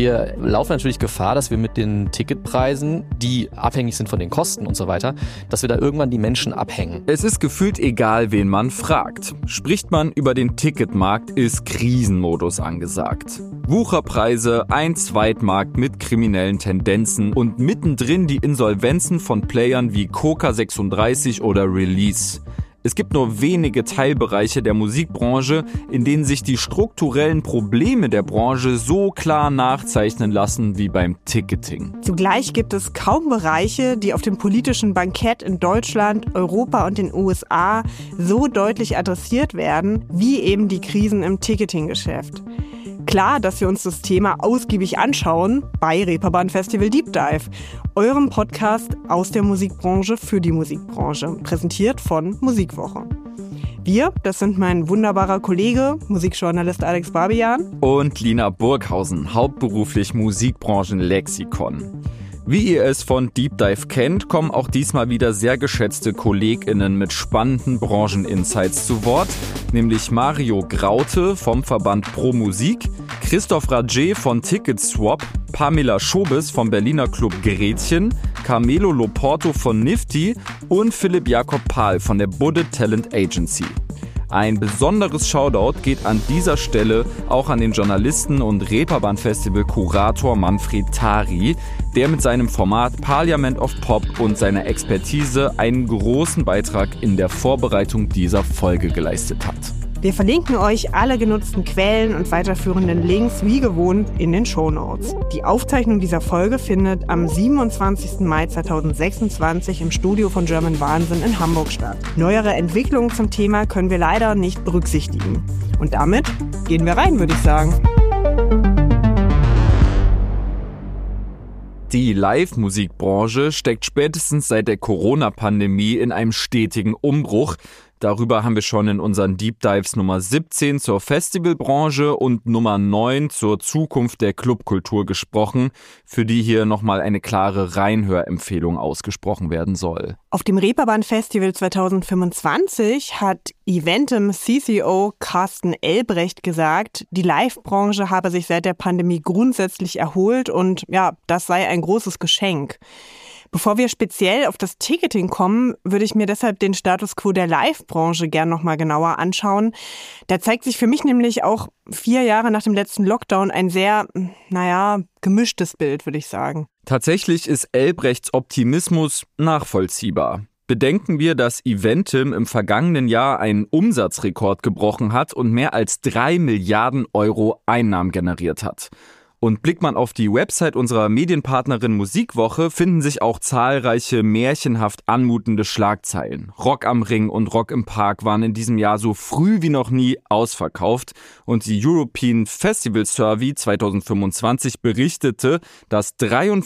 Wir laufen natürlich Gefahr, dass wir mit den Ticketpreisen, die abhängig sind von den Kosten und so weiter, dass wir da irgendwann die Menschen abhängen. Es ist gefühlt egal, wen man fragt. Spricht man über den Ticketmarkt, ist Krisenmodus angesagt. Wucherpreise, ein Zweitmarkt mit kriminellen Tendenzen und mittendrin die Insolvenzen von Playern wie Coca36 oder Release. Es gibt nur wenige Teilbereiche der Musikbranche, in denen sich die strukturellen Probleme der Branche so klar nachzeichnen lassen wie beim Ticketing. Zugleich gibt es kaum Bereiche, die auf dem politischen Bankett in Deutschland, Europa und den USA so deutlich adressiert werden, wie eben die Krisen im Ticketinggeschäft. Klar, dass wir uns das Thema ausgiebig anschauen bei Reeperbahn Festival Deep Dive, eurem Podcast aus der Musikbranche für die Musikbranche, präsentiert von Musikwoche. Wir, das sind mein wunderbarer Kollege, Musikjournalist Alex Barbian und Lina Burghausen, hauptberuflich Musikbranchenlexikon. Wie ihr es von Deep Dive kennt, kommen auch diesmal wieder sehr geschätzte KollegInnen mit spannenden Brancheninsights zu Wort, nämlich Mario Graute vom Verband Pro Musik, Christoph Radje von Ticketswap, Pamela Schobes vom Berliner Club Gretchen, Carmelo Loporto von Nifty und Philipp Jakob Pahl von der Budde Talent Agency. Ein besonderes Shoutout geht an dieser Stelle auch an den Journalisten und Reeperbahn-Festival-Kurator Manfred Tari, der mit seinem Format Parliament of Pop und seiner Expertise einen großen Beitrag in der Vorbereitung dieser Folge geleistet hat. Wir verlinken euch alle genutzten Quellen und weiterführenden Links wie gewohnt in den Shownotes. Die Aufzeichnung dieser Folge findet am 27. Mai 2026 im Studio von German Wahnsinn in Hamburg statt. Neuere Entwicklungen zum Thema können wir leider nicht berücksichtigen. Und damit gehen wir rein, würde ich sagen. Die Live-Musikbranche steckt spätestens seit der Corona-Pandemie in einem stetigen Umbruch. Darüber haben wir schon in unseren Deep Dives Nummer 17 zur Festivalbranche und Nummer 9 zur Zukunft der Clubkultur gesprochen, für die hier nochmal eine klare Reinhörempfehlung ausgesprochen werden soll. Auf dem Reeperbahn Festival 2025 hat Eventim CCO Carsten Elbrecht gesagt, die Live-Branche habe sich seit der Pandemie grundsätzlich erholt und ja, das sei ein großes Geschenk. Bevor wir speziell auf das Ticketing kommen, würde ich mir deshalb den Status quo der Live-Branche gern nochmal genauer anschauen. Da zeigt sich für mich nämlich auch 4 Jahre nach dem letzten Lockdown ein sehr, gemischtes Bild, würde ich sagen. Tatsächlich ist Elbrechts Optimismus nachvollziehbar. Bedenken wir, dass Eventim im vergangenen Jahr einen Umsatzrekord gebrochen hat und mehr als 3 Milliarden Euro Einnahmen generiert hat. Und blickt man auf die Website unserer Medienpartnerin Musikwoche, finden sich auch zahlreiche märchenhaft anmutende Schlagzeilen. Rock am Ring und Rock im Park waren in diesem Jahr so früh wie noch nie ausverkauft. Und die European Festival Survey 2025 berichtete, dass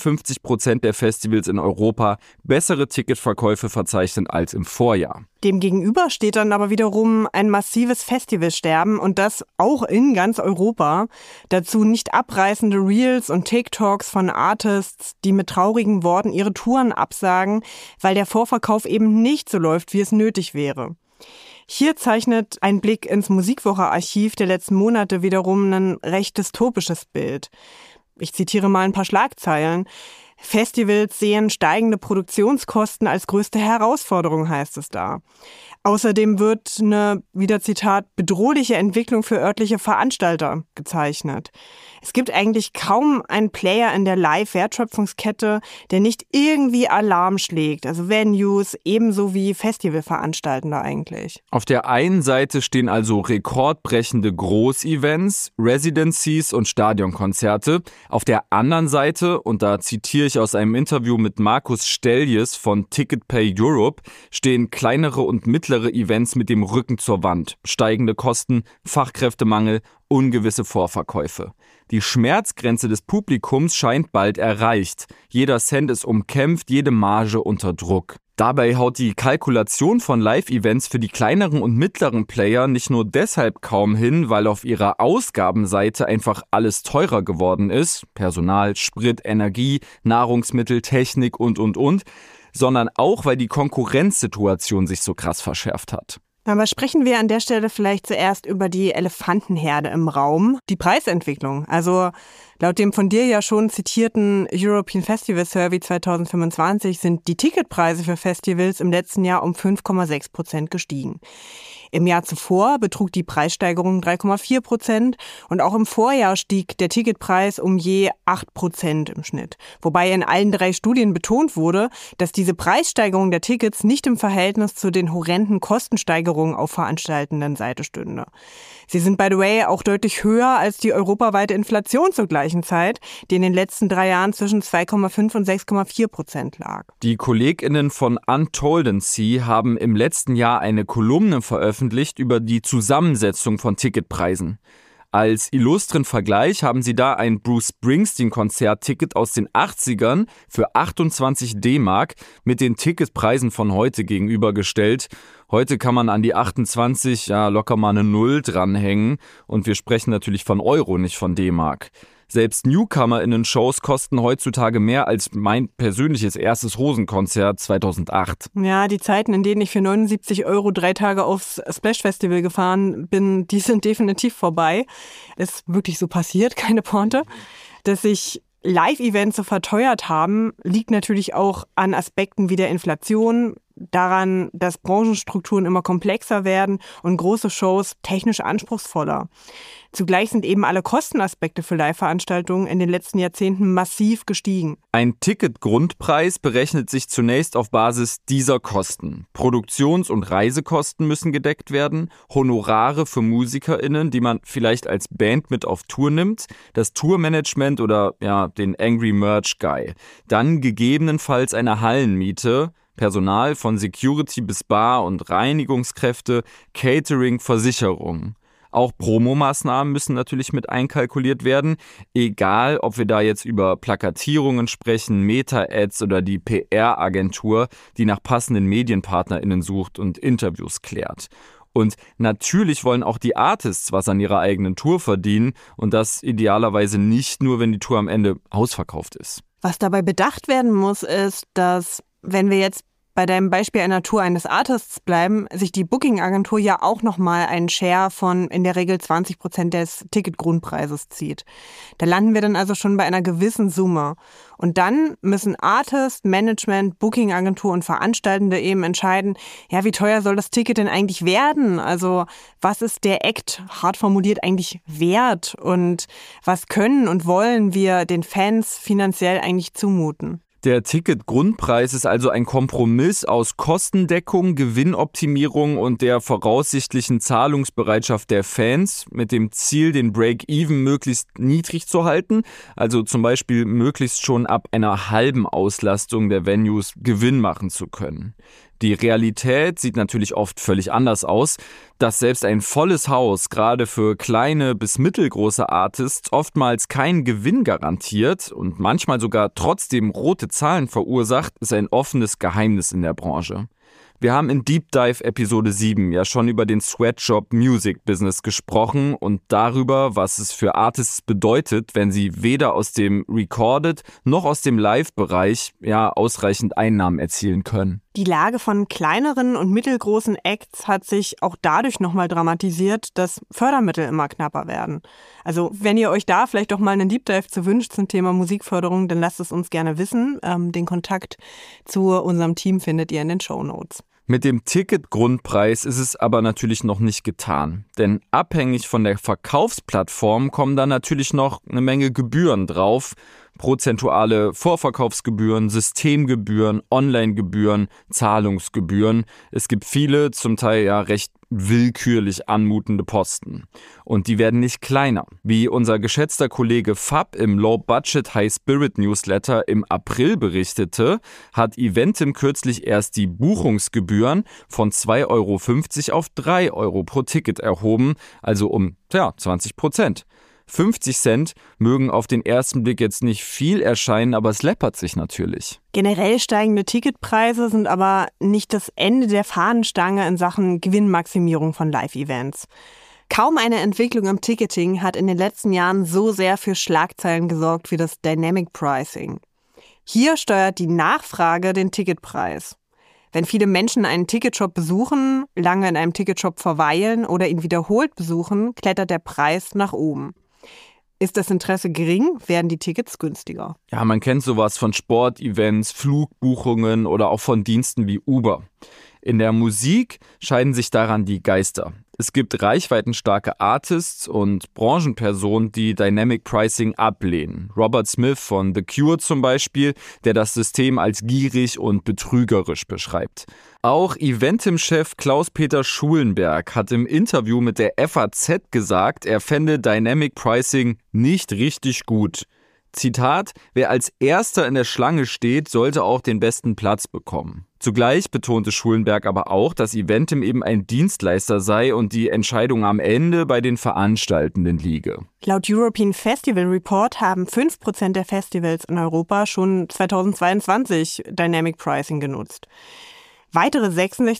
53% der Festivals in Europa bessere Ticketverkäufe verzeichnen als im Vorjahr. Demgegenüber steht dann aber wiederum ein massives Festivalsterben und das auch in ganz Europa. Dazu nicht abreißende Reels und TikToks von Artists, die mit traurigen Worten ihre Touren absagen, weil der Vorverkauf eben nicht so läuft, wie es nötig wäre. Hier zeichnet ein Blick ins Musikwoche-Archiv der letzten Monate wiederum ein recht dystopisches Bild. Ich zitiere mal ein paar Schlagzeilen. Festivals sehen steigende Produktionskosten als größte Herausforderung, heißt es da. Außerdem wird eine, wieder Zitat, bedrohliche Entwicklung für örtliche Veranstalter gezeichnet. Es gibt eigentlich kaum einen Player in der Live-Wertschöpfungskette, der nicht irgendwie Alarm schlägt. Also Venues ebenso wie Festivalveranstaltende eigentlich. Auf der einen Seite stehen also rekordbrechende Großevents, Residencies und Stadionkonzerte. Auf der anderen Seite, und da zitiere ich aus einem Interview mit Markus Stelljes von TicketPay Europe, stehen kleinere und mittlere Events mit dem Rücken zur Wand. Steigende Kosten, Fachkräftemangel, ungewisse Vorverkäufe. Die Schmerzgrenze des Publikums scheint bald erreicht. Jeder Cent ist umkämpft, jede Marge unter Druck. Dabei haut die Kalkulation von Live-Events für die kleineren und mittleren Player nicht nur deshalb kaum hin, weil auf ihrer Ausgabenseite einfach alles teurer geworden ist, Personal, Sprit, Energie, Nahrungsmittel, Technik und, sondern auch, weil die Konkurrenzsituation sich so krass verschärft hat. Aber sprechen wir an der Stelle vielleicht zuerst über die Elefantenherde im Raum, die Preisentwicklung. Also laut dem von dir ja schon zitierten European Festival Survey 2025 sind die Ticketpreise für Festivals im letzten Jahr um 5,6% gestiegen. Im Jahr zuvor betrug die Preissteigerung 3,4% und auch im Vorjahr stieg der Ticketpreis um je 8% im Schnitt. Wobei in allen 3 Studien betont wurde, dass diese Preissteigerung der Tickets nicht im Verhältnis zu den horrenden Kostensteigerungen auf veranstaltenden Seite stünde. Sie sind, by the way, auch deutlich höher als die europaweite Inflation zur gleichen Zeit, die in den letzten 3 Jahren zwischen 2,5 und 6,4% lag. Die KollegInnen von Untoldency haben im letzten Jahr eine Kolumne veröffentlicht über die Zusammensetzung von Ticketpreisen. Als illustren Vergleich haben sie da ein Bruce Springsteen-Konzertticket aus den 80ern für 28 D-Mark mit den Ticketpreisen von heute gegenübergestellt. Heute kann man an die 28 locker mal eine 0 dranhängen und wir sprechen natürlich von Euro, nicht von D-Mark. Selbst NewcomerInnen-Shows kosten heutzutage mehr als mein persönliches erstes Hosenkonzert 2008. Ja, die Zeiten, in denen ich für 79 € 3 Tage aufs Splash Festival gefahren bin, die sind definitiv vorbei. Ist wirklich so passiert, keine Pointe. Dass sich Live-Events so verteuert haben, liegt natürlich auch an Aspekten wie der Inflation, daran, dass Branchenstrukturen immer komplexer werden und große Shows technisch anspruchsvoller. Zugleich sind eben alle Kostenaspekte für Live-Veranstaltungen in den letzten Jahrzehnten massiv gestiegen. Ein Ticketgrundpreis berechnet sich zunächst auf Basis dieser Kosten. Produktions- und Reisekosten müssen gedeckt werden, Honorare für MusikerInnen, die man vielleicht als Band mit auf Tour nimmt, das Tourmanagement oder den Angry Merch Guy. Dann gegebenenfalls eine Hallenmiete, Personal von Security bis Bar und Reinigungskräfte, Catering, Versicherung. Auch Promomaßnahmen müssen natürlich mit einkalkuliert werden, egal ob wir da jetzt über Plakatierungen sprechen, Meta-Ads oder die PR-Agentur, die nach passenden MedienpartnerInnen sucht und Interviews klärt. Und natürlich wollen auch die Artists was an ihrer eigenen Tour verdienen und das idealerweise nicht nur, wenn die Tour am Ende ausverkauft ist. Was dabei bedacht werden muss, ist, dass, wenn wir jetzt bei deinem Beispiel einer Tour eines Artists bleiben, sich die Booking-Agentur ja auch nochmal einen Share von in der Regel 20% des Ticketgrundpreises zieht. Da landen wir dann also schon bei einer gewissen Summe. Und dann müssen Artist, Management, Booking-Agentur und Veranstaltende eben entscheiden, wie teuer soll das Ticket denn eigentlich werden? Also was ist der Act, hart formuliert, eigentlich wert? Und was können und wollen wir den Fans finanziell eigentlich zumuten? Der Ticketgrundpreis ist also ein Kompromiss aus Kostendeckung, Gewinnoptimierung und der voraussichtlichen Zahlungsbereitschaft der Fans mit dem Ziel, den Break-Even möglichst niedrig zu halten, also zum Beispiel möglichst schon ab einer halben Auslastung der Venues Gewinn machen zu können. Die Realität sieht natürlich oft völlig anders aus, dass selbst ein volles Haus gerade für kleine bis mittelgroße Artists oftmals keinen Gewinn garantiert und manchmal sogar trotzdem rote Zahlen verursacht, ist ein offenes Geheimnis in der Branche. Wir haben in Deep Dive Episode 7 ja schon über den Sweatshop Music Business gesprochen und darüber, was es für Artists bedeutet, wenn sie weder aus dem Recorded noch aus dem Live-Bereich ausreichend Einnahmen erzielen können. Die Lage von kleineren und mittelgroßen Acts hat sich auch dadurch nochmal dramatisiert, dass Fördermittel immer knapper werden. Also wenn ihr euch da vielleicht doch mal einen Deep Dive zu wünscht zum Thema Musikförderung, dann lasst es uns gerne wissen. Den Kontakt zu unserem Team findet ihr in den Shownotes. Mit dem Ticketgrundpreis ist es aber natürlich noch nicht getan. Denn abhängig von der Verkaufsplattform kommen da natürlich noch eine Menge Gebühren drauf. Prozentuale Vorverkaufsgebühren, Systemgebühren, Online-Gebühren, Zahlungsgebühren. Es gibt viele, zum Teil recht willkürlich anmutende Posten. Und die werden nicht kleiner. Wie unser geschätzter Kollege Fab im Low-Budget High-Spirit-Newsletter im April berichtete, hat Eventim kürzlich erst die Buchungsgebühren von 2,50 € auf 3 € pro Ticket erhoben, also um 20%. 50 Cent mögen auf den ersten Blick jetzt nicht viel erscheinen, aber es läppert sich natürlich. Generell steigende Ticketpreise sind aber nicht das Ende der Fahnenstange in Sachen Gewinnmaximierung von Live-Events. Kaum eine Entwicklung im Ticketing hat in den letzten Jahren so sehr für Schlagzeilen gesorgt wie das Dynamic Pricing. Hier steuert die Nachfrage den Ticketpreis. Wenn viele Menschen einen Ticketshop besuchen, lange in einem Ticketshop verweilen oder ihn wiederholt besuchen, klettert der Preis nach oben. Ist das Interesse gering, werden die Tickets günstiger. Ja, man kennt sowas von Sportevents, Flugbuchungen oder auch von Diensten wie Uber. In der Musik scheiden sich daran die Geister. Es gibt reichweitenstarke Artists und Branchenpersonen, die Dynamic Pricing ablehnen. Robert Smith von The Cure zum Beispiel, der das System als gierig und betrügerisch beschreibt. Auch Eventim-Chef Klaus-Peter Schulenberg hat im Interview mit der FAZ gesagt, er fände Dynamic Pricing nicht richtig gut. Zitat, wer als Erster in der Schlange steht, sollte auch den besten Platz bekommen. Zugleich betonte Schulenberg aber auch, dass Eventim eben ein Dienstleister sei und die Entscheidung am Ende bei den Veranstaltenden liege. Laut European Festival Report haben 5% der Festivals in Europa schon 2022 Dynamic Pricing genutzt. Weitere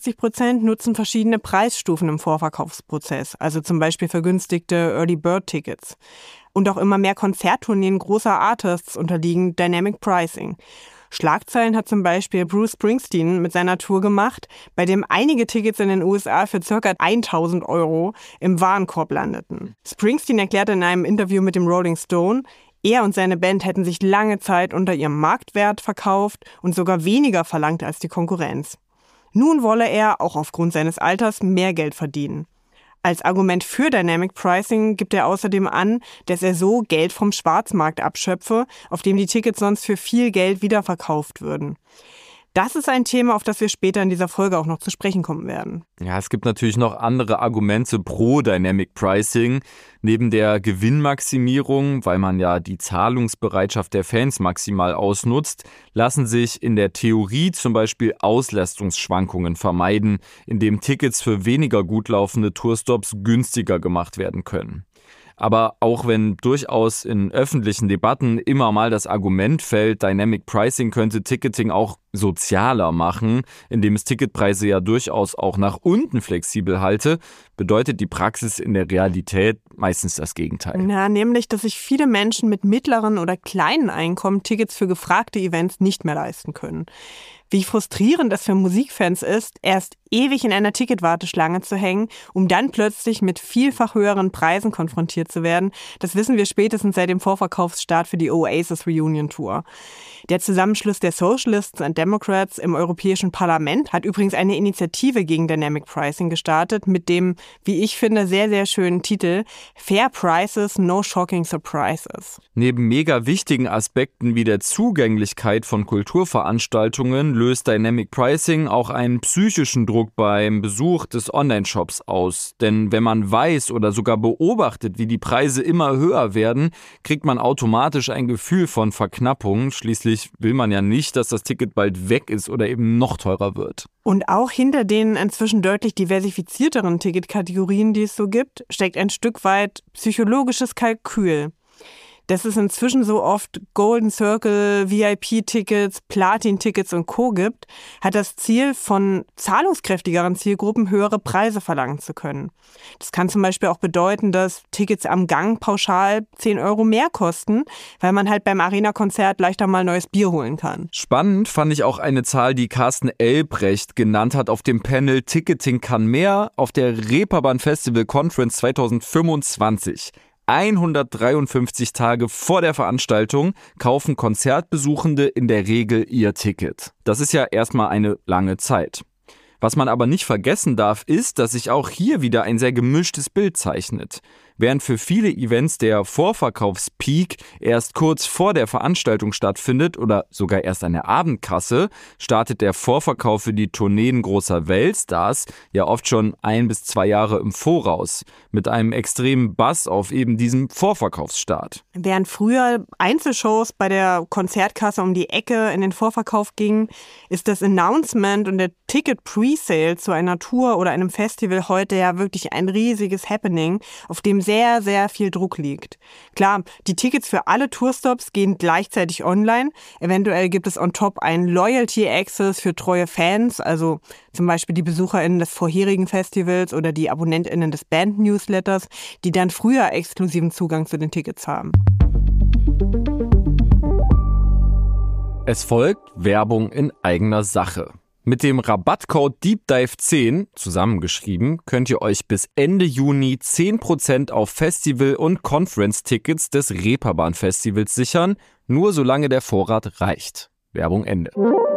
66% nutzen verschiedene Preisstufen im Vorverkaufsprozess, also zum Beispiel vergünstigte Early Bird Tickets. Und auch immer mehr Konzerttourneen großer Artists unterliegen Dynamic Pricing. Schlagzeilen hat zum Beispiel Bruce Springsteen mit seiner Tour gemacht, bei dem einige Tickets in den USA für ca. 1.000 € im Warenkorb landeten. Springsteen erklärte in einem Interview mit dem Rolling Stone, er und seine Band hätten sich lange Zeit unter ihrem Marktwert verkauft und sogar weniger verlangt als die Konkurrenz. Nun wolle er, auch aufgrund seines Alters, mehr Geld verdienen. Als Argument für Dynamic Pricing gibt er außerdem an, dass er so Geld vom Schwarzmarkt abschöpfe, auf dem die Tickets sonst für viel Geld wiederverkauft würden. Das ist ein Thema, auf das wir später in dieser Folge auch noch zu sprechen kommen werden. Ja, es gibt natürlich noch andere Argumente pro Dynamic Pricing. Neben der Gewinnmaximierung, weil man ja die Zahlungsbereitschaft der Fans maximal ausnutzt, lassen sich in der Theorie zum Beispiel Auslastungsschwankungen vermeiden, indem Tickets für weniger gut laufende Tourstops günstiger gemacht werden können. Aber auch wenn durchaus in öffentlichen Debatten immer mal das Argument fällt, Dynamic Pricing könnte Ticketing auch sozialer machen, indem es Ticketpreise ja durchaus auch nach unten flexibel halte, bedeutet die Praxis in der Realität meistens das Gegenteil. Ja, nämlich, dass sich viele Menschen mit mittleren oder kleinen Einkommen Tickets für gefragte Events nicht mehr leisten können. Wie frustrierend es für Musikfans ist, erst ewig in einer Ticketwarteschlange zu hängen, um dann plötzlich mit vielfach höheren Preisen konfrontiert zu werden, das wissen wir spätestens seit dem Vorverkaufsstart für die Oasis Reunion Tour. Der Zusammenschluss der Socialists and Democrats im Europäischen Parlament hat übrigens eine Initiative gegen Dynamic Pricing gestartet mit dem, wie ich finde, sehr, sehr schönen Titel Fair Prices, No Shocking Surprises. Neben mega wichtigen Aspekten wie der Zugänglichkeit von Kulturveranstaltungen löst Dynamic Pricing auch einen psychischen Druck beim Besuch des Online-Shops aus. Denn wenn man weiß oder sogar beobachtet, wie die Preise immer höher werden, kriegt man automatisch ein Gefühl von Verknappung. Schließlich will man ja nicht, dass das Ticket bald weg ist oder eben noch teurer wird. Und auch hinter den inzwischen deutlich diversifizierteren Ticketkategorien, die es so gibt, steckt ein Stück weit psychologisches Kalkül. Dass es inzwischen so oft Golden Circle, VIP-Tickets, Platin-Tickets und Co. gibt, hat das Ziel, von zahlungskräftigeren Zielgruppen höhere Preise verlangen zu können. Das kann zum Beispiel auch bedeuten, dass Tickets am Gang pauschal 10 € mehr kosten, weil man halt beim Arena-Konzert leichter mal neues Bier holen kann. Spannend fand ich auch eine Zahl, die Carsten Elbrecht genannt hat auf dem Panel Ticketing kann mehr auf der Reeperbahn Festival Conference 2025. 153 Tage vor der Veranstaltung kaufen Konzertbesuchende in der Regel ihr Ticket. Das ist ja erstmal eine lange Zeit. Was man aber nicht vergessen darf, ist, dass sich auch hier wieder ein sehr gemischtes Bild zeichnet. Während für viele Events der Vorverkaufspeak erst kurz vor der Veranstaltung stattfindet oder sogar erst an der Abendkasse, startet der Vorverkauf für die Tourneen großer Weltstars ja oft schon 1 bis 2 Jahre im Voraus, mit einem extremen Buzz auf eben diesem Vorverkaufsstart. Während früher Einzelshows bei der Konzertkasse um die Ecke in den Vorverkauf gingen, ist das Announcement und der Ticket-Presale zu einer Tour oder einem Festival heute ja wirklich ein riesiges Happening, auf dem sehr, sehr viel Druck liegt. Klar, die Tickets für alle Tourstops gehen gleichzeitig online. Eventuell gibt es on top einen Loyalty Access für treue Fans, also zum Beispiel die BesucherInnen des vorherigen Festivals oder die AbonnentInnen des Band-Newsletters, die dann früher exklusiven Zugang zu den Tickets haben. Es folgt Werbung in eigener Sache. Mit dem Rabattcode DeepDive10, zusammengeschrieben, könnt ihr euch bis Ende Juni 10% auf Festival- und Conference-Tickets des Reeperbahn-Festivals sichern, nur solange der Vorrat reicht. Werbung Ende.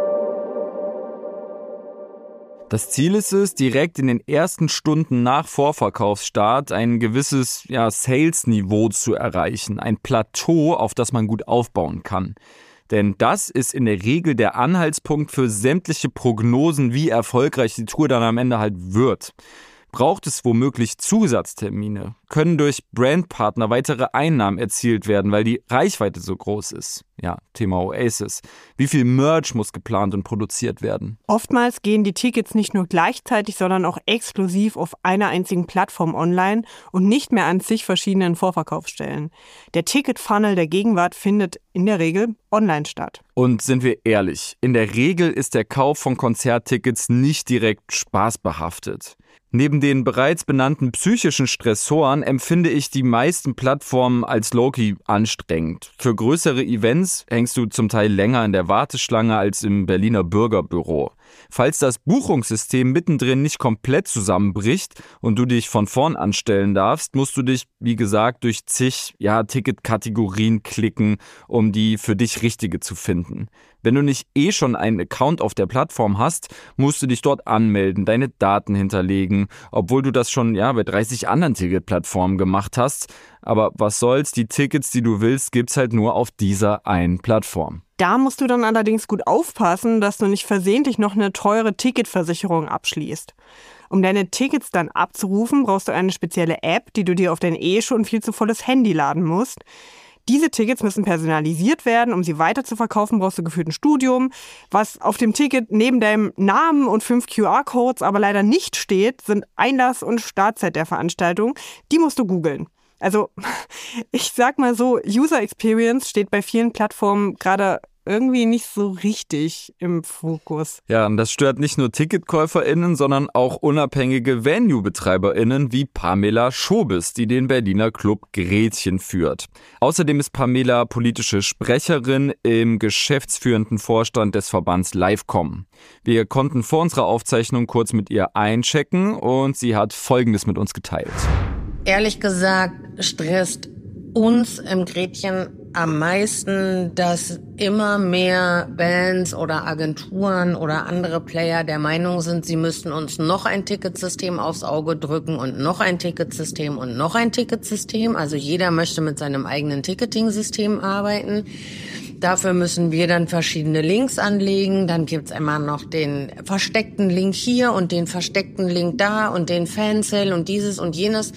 Das Ziel ist es, direkt in den ersten Stunden nach Vorverkaufsstart ein gewisses Sales-Niveau zu erreichen, ein Plateau, auf das man gut aufbauen kann. Denn das ist in der Regel der Anhaltspunkt für sämtliche Prognosen, wie erfolgreich die Tour dann am Ende halt wird. Braucht es womöglich Zusatztermine? Können durch Brandpartner weitere Einnahmen erzielt werden, weil die Reichweite so groß ist? Ja, Thema Oasis. Wie viel Merch muss geplant und produziert werden? Oftmals gehen die Tickets nicht nur gleichzeitig, sondern auch exklusiv auf einer einzigen Plattform online und nicht mehr an zig verschiedenen Vorverkaufsstellen. Der Ticket-Funnel der Gegenwart findet in der Regel online statt. Und sind wir ehrlich, in der Regel ist der Kauf von Konzerttickets nicht direkt spaßbehaftet. Neben den bereits benannten psychischen Stressoren empfinde ich die meisten Plattformen als low-key anstrengend. Für größere Events hängst du zum Teil länger in der Warteschlange als im Berliner Bürgerbüro. Falls das Buchungssystem mittendrin nicht komplett zusammenbricht und du dich von vorn anstellen darfst, musst du dich, wie gesagt, durch zig Ticketkategorien klicken, um die für dich richtige zu finden. Wenn du nicht schon einen Account auf der Plattform hast, musst du dich dort anmelden, deine Daten hinterlegen, obwohl du das schon bei 30 anderen Ticketplattformen gemacht hast. Aber was soll's, die Tickets, die du willst, gibt's halt nur auf dieser einen Plattform. Da musst du dann allerdings gut aufpassen, dass du nicht versehentlich noch eine teure Ticketversicherung abschließt. Um deine Tickets dann abzurufen, brauchst du eine spezielle App, die du dir auf dein schon viel zu volles Handy laden musst. Diese Tickets müssen personalisiert werden. Um sie weiter zu verkaufen, brauchst du gefühlt ein Studium. Was auf dem Ticket neben deinem Namen und 5 QR-Codes aber leider nicht steht, sind Einlass- und Startzeit der Veranstaltung. Die musst du googeln. Also, ich sag mal so, User Experience steht bei vielen Plattformen gerade irgendwie nicht so richtig im Fokus. Ja, und das stört nicht nur TicketkäuferInnen, sondern auch unabhängige Venue-BetreiberInnen wie Pamela Schobes, die den Berliner Club Gretchen führt. Außerdem ist Pamela politische Sprecherin im geschäftsführenden Vorstand des Verbands Livecom. Wir konnten vor unserer Aufzeichnung kurz mit ihr einchecken und sie hat Folgendes mit uns geteilt. Ehrlich gesagt stresst uns im Gretchen am meisten, dass immer mehr Bands oder Agenturen oder andere Player der Meinung sind, sie müssten uns noch ein Ticketsystem aufs Auge drücken und noch ein Ticketsystem und noch ein Ticketsystem. Also jeder möchte mit seinem eigenen Ticketing-System arbeiten. Dafür müssen wir dann verschiedene Links anlegen. Dann gibt's immer noch den versteckten Link hier und den versteckten Link da und den Fansale und dieses und jenes.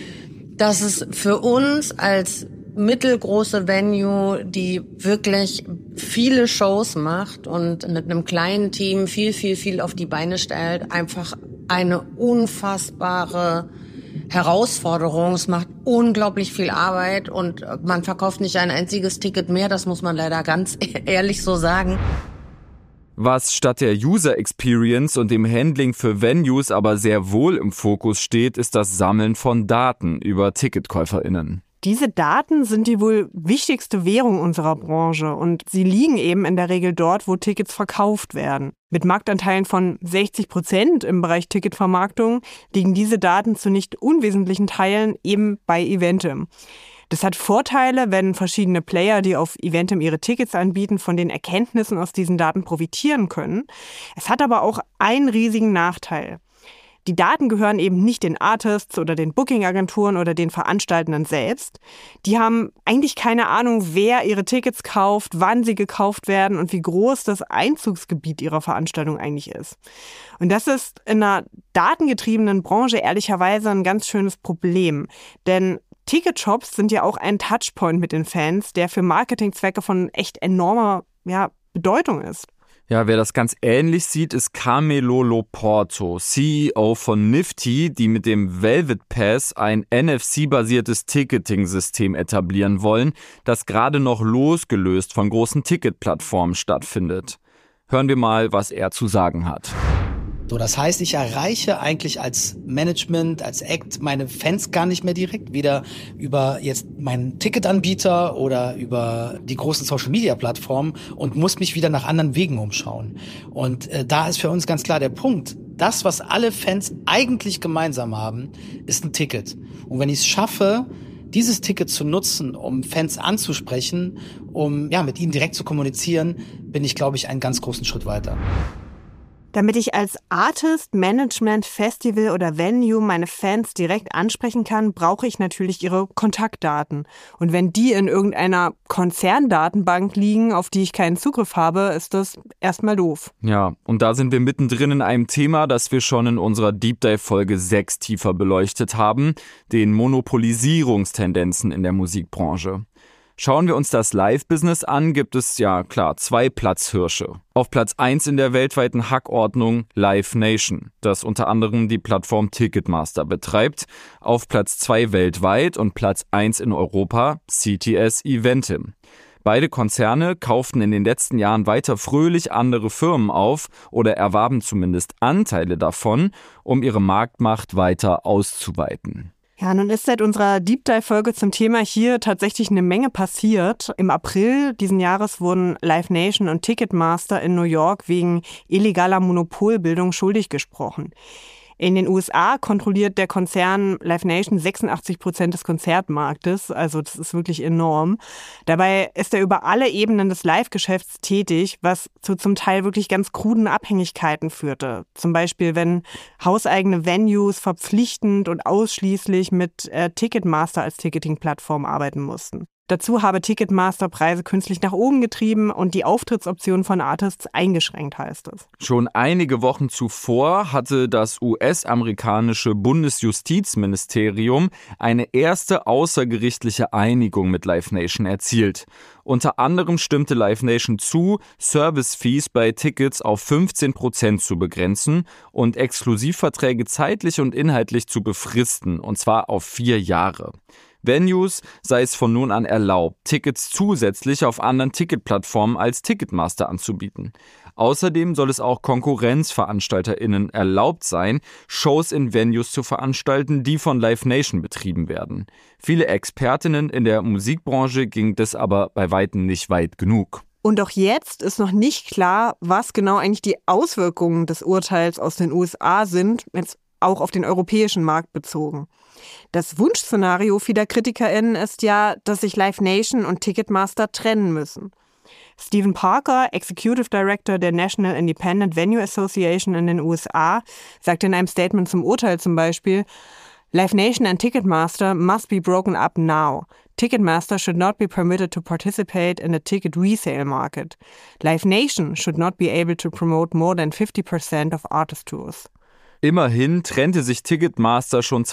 Das ist für uns als mittelgroße Venue, die wirklich viele Shows macht und mit einem kleinen Team viel auf die Beine stellt, einfach eine unfassbare Herausforderung. Es macht unglaublich viel Arbeit und man verkauft nicht ein einziges Ticket mehr, das muss man leider ganz ehrlich so sagen. Was statt der User Experience und dem Handling für Venues aber sehr wohl im Fokus steht, ist das Sammeln von Daten über TicketkäuferInnen. Diese Daten sind die wohl wichtigste Währung unserer Branche und sie liegen eben in der Regel dort, wo Tickets verkauft werden. Mit Marktanteilen von 60% im Bereich Ticketvermarktung liegen diese Daten zu nicht unwesentlichen Teilen eben bei Eventim. Das hat Vorteile, wenn verschiedene Player, die auf Eventim ihre Tickets anbieten, von den Erkenntnissen aus diesen Daten profitieren können. Es hat aber auch einen riesigen Nachteil. Die Daten gehören eben nicht den Artists oder den Booking-Agenturen oder den Veranstaltenden selbst. Die haben eigentlich keine Ahnung, wer ihre Tickets kauft, wann sie gekauft werden und wie groß das Einzugsgebiet ihrer Veranstaltung eigentlich ist. Und das ist in einer datengetriebenen Branche ehrlicherweise ein ganz schönes Problem. Denn Ticketshops sind ja auch ein Touchpoint mit den Fans, der für Marketingzwecke von echt enormer Bedeutung ist. Ja, wer das ganz ähnlich sieht, ist Carmelo Loporto, CEO von Nifty, die mit dem Velvet Pass ein NFC-basiertes Ticketing-System etablieren wollen, das gerade noch losgelöst von großen Ticketplattformen stattfindet. Hören wir mal, was er zu sagen hat. So, das heißt, ich erreiche eigentlich als Management, als Act meine Fans gar nicht mehr direkt, weder über jetzt meinen Ticketanbieter oder über die großen Social-Media-Plattformen und muss mich wieder nach anderen Wegen umschauen. Und da ist für uns ganz klar der Punkt, das, was alle Fans eigentlich gemeinsam haben, ist ein Ticket. Und wenn ich es schaffe, dieses Ticket zu nutzen, um Fans anzusprechen, um mit ihnen direkt zu kommunizieren, bin ich, glaube ich, einen ganz großen Schritt weiter. Damit ich als Artist, Management, Festival oder Venue meine Fans direkt ansprechen kann, brauche ich natürlich ihre Kontaktdaten. Und wenn die in irgendeiner Konzerndatenbank liegen, auf die ich keinen Zugriff habe, ist das erstmal doof. Ja, und da sind wir mittendrin in einem Thema, das wir schon in unserer Deep Dive Folge 6 tiefer beleuchtet haben, den Monopolisierungstendenzen in der Musikbranche. Schauen wir uns das Live-Business an, gibt es ja klar 2 Platzhirsche. Auf Platz 1 in der weltweiten Hackordnung Live Nation, das unter anderem die Plattform Ticketmaster betreibt. Auf Platz 2 weltweit und Platz 1 in Europa CTS Eventim. Beide Konzerne kauften in den letzten Jahren weiter fröhlich andere Firmen auf oder erwarben zumindest Anteile davon, um ihre Marktmacht weiter auszuweiten. Ja, nun ist seit unserer Deep Dive-Folge zum Thema hier tatsächlich eine Menge passiert. Im April diesen Jahres wurden Live Nation und Ticketmaster in New York wegen illegaler Monopolbildung schuldig gesprochen. In den USA kontrolliert der Konzern Live Nation 86% des Konzertmarktes, also das ist wirklich enorm. Dabei ist er über alle Ebenen des Live-Geschäfts tätig, was zu zum Teil wirklich ganz kruden Abhängigkeiten führte. Zum Beispiel, wenn hauseigene Venues verpflichtend und ausschließlich mit Ticketmaster als Ticketing-Plattform arbeiten mussten. Dazu habe Ticketmaster Preise künstlich nach oben getrieben und die Auftrittsoptionen von Artists eingeschränkt, heißt es. Schon einige Wochen zuvor hatte das US-amerikanische Bundesjustizministerium eine erste außergerichtliche Einigung mit Live Nation erzielt. Unter anderem stimmte Live Nation zu, Service-Fees bei Tickets auf 15% zu begrenzen und Exklusivverträge zeitlich und inhaltlich zu befristen, und zwar auf 4 Jahre. Venues sei es von nun an erlaubt, Tickets zusätzlich auf anderen Ticketplattformen als Ticketmaster anzubieten. Außerdem soll es auch KonkurrenzveranstalterInnen erlaubt sein, Shows in Venues zu veranstalten, die von Live Nation betrieben werden. Viele ExpertInnen in der Musikbranche ging das aber bei weitem nicht weit genug. Und auch jetzt ist noch nicht klar, was genau eigentlich die Auswirkungen des Urteils aus den USA sind, jetzt auch auf den europäischen Markt bezogen. Das Wunschszenario vieler KritikerInnen ist ja, dass sich Live Nation und Ticketmaster trennen müssen. Stephen Parker, Executive Director der National Independent Venue Association in den USA, sagte in einem Statement zum Urteil zum Beispiel, Live Nation and Ticketmaster must be broken up now. Ticketmaster should not be permitted to participate in the ticket resale market. Live Nation should not be able to promote more than 50% of artist tours. Immerhin trennte sich Ticketmaster schon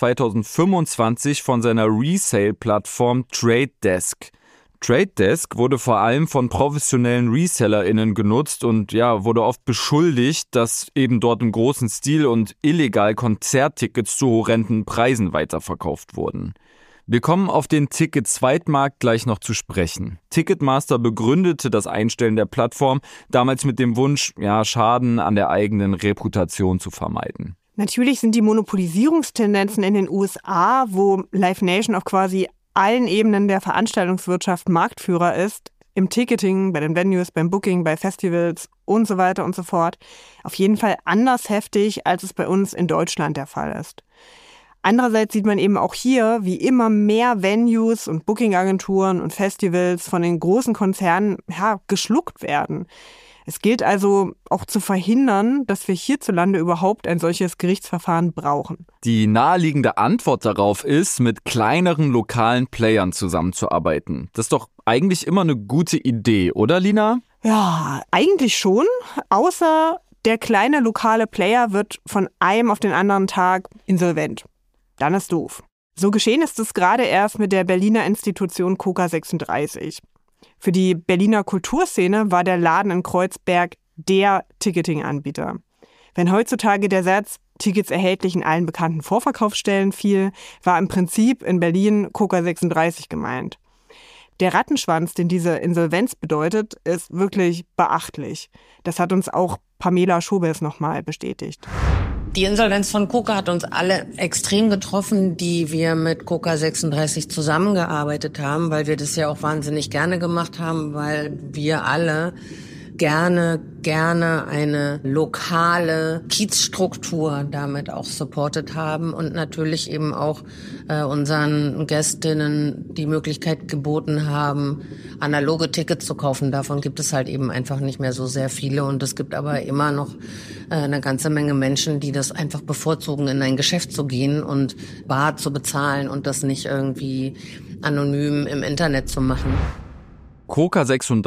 2025 von seiner Resale-Plattform Trade Desk. Trade Desk wurde vor allem von professionellen ResellerInnen genutzt und wurde oft beschuldigt, dass eben dort im großen Stil und illegal Konzerttickets zu horrenden Preisen weiterverkauft wurden. Wir kommen auf den Ticket-Zweitmarkt gleich noch zu sprechen. Ticketmaster begründete das Einstellen der Plattform damals mit dem Wunsch, Schaden an der eigenen Reputation zu vermeiden. Natürlich sind die Monopolisierungstendenzen in den USA, wo Live Nation auf quasi allen Ebenen der Veranstaltungswirtschaft Marktführer ist, im Ticketing, bei den Venues, beim Booking, bei Festivals und so weiter und so fort, auf jeden Fall anders heftig, als es bei uns in Deutschland der Fall ist. Andererseits sieht man eben auch hier, wie immer mehr Venues und Bookingagenturen und Festivals von den großen Konzernen geschluckt werden. Es gilt also auch zu verhindern, dass wir hierzulande überhaupt ein solches Gerichtsverfahren brauchen. Die naheliegende Antwort darauf ist, mit kleineren lokalen Playern zusammenzuarbeiten. Das ist doch eigentlich immer eine gute Idee, oder Lina? Ja, eigentlich schon, außer der kleine lokale Player wird von einem auf den anderen Tag insolvent. Dann ist doof. So geschehen ist es gerade erst mit der Berliner Institution KOKA 36. Für die Berliner Kulturszene war der Laden in Kreuzberg der Ticketing-Anbieter. Wenn heutzutage der Satz Tickets erhältlich in allen bekannten Vorverkaufsstellen fiel, war im Prinzip in Berlin KOKA 36 gemeint. Der Rattenschwanz, den diese Insolvenz bedeutet, ist wirklich beachtlich. Das hat uns auch Pamela Schobes nochmal bestätigt. Die Insolvenz von KUKA hat uns alle extrem getroffen, die wir mit KUKA 36 zusammengearbeitet haben, weil wir das ja auch wahnsinnig gerne gemacht haben, weil wir alle gerne eine lokale Kiezstruktur damit auch supportet haben und natürlich eben auch unseren Gästinnen die Möglichkeit geboten haben, analoge Tickets zu kaufen. Davon gibt es halt eben einfach nicht mehr so sehr viele und es gibt aber immer noch eine ganze Menge Menschen, die das einfach bevorzugen, in ein Geschäft zu gehen und bar zu bezahlen und das nicht irgendwie anonym im Internet zu machen. KUKA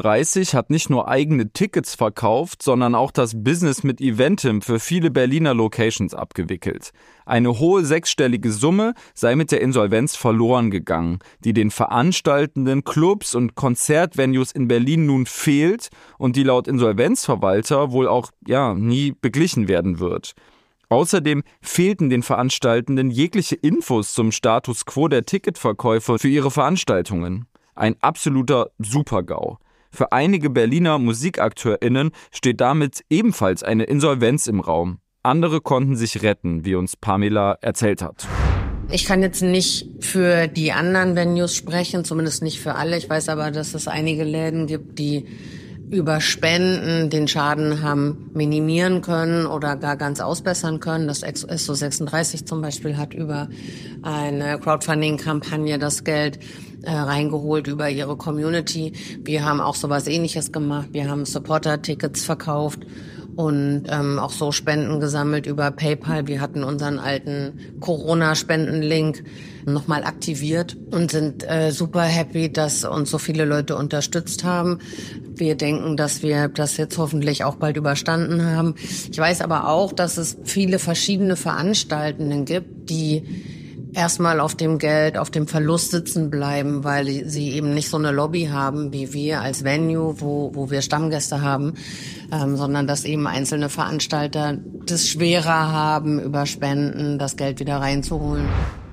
36 hat nicht nur eigene Tickets verkauft, sondern auch das Business mit Eventim für viele Berliner Locations abgewickelt. Eine hohe sechsstellige Summe sei mit der Insolvenz verloren gegangen, die den veranstaltenden Clubs und Konzertvenues in Berlin nun fehlt und die laut Insolvenzverwalter wohl auch nie beglichen werden wird. Außerdem fehlten den Veranstaltenden jegliche Infos zum Status quo der Ticketverkäufe für ihre Veranstaltungen. Ein absoluter Super-GAU. Für einige Berliner MusikakteurInnen steht damit ebenfalls eine Insolvenz im Raum. Andere konnten sich retten, wie uns Pamela erzählt hat. Ich kann jetzt nicht für die anderen Venues sprechen, zumindest nicht für alle. Ich weiß aber, dass es einige Läden gibt, die über Spenden den Schaden haben minimieren können oder gar ganz ausbessern können. Das SO 36 zum Beispiel hat über eine Crowdfunding-Kampagne das Geld reingeholt über ihre Community. Wir haben auch sowas Ähnliches gemacht. Wir haben Supporter-Tickets verkauft und auch so Spenden gesammelt über PayPal. Wir hatten unseren alten Corona-Spenden-Link nochmal aktiviert und sind super happy, dass uns so viele Leute unterstützt haben. Wir denken, dass wir das jetzt hoffentlich auch bald überstanden haben. Ich weiß aber auch, dass es viele verschiedene Veranstaltenden gibt, die erstmal auf dem Geld, auf dem Verlust sitzen bleiben, weil sie eben nicht so eine Lobby haben wie wir als Venue, wo wir Stammgäste haben, sondern dass eben einzelne Veranstalter das schwerer haben, über Spenden das Geld wieder reinzuholen.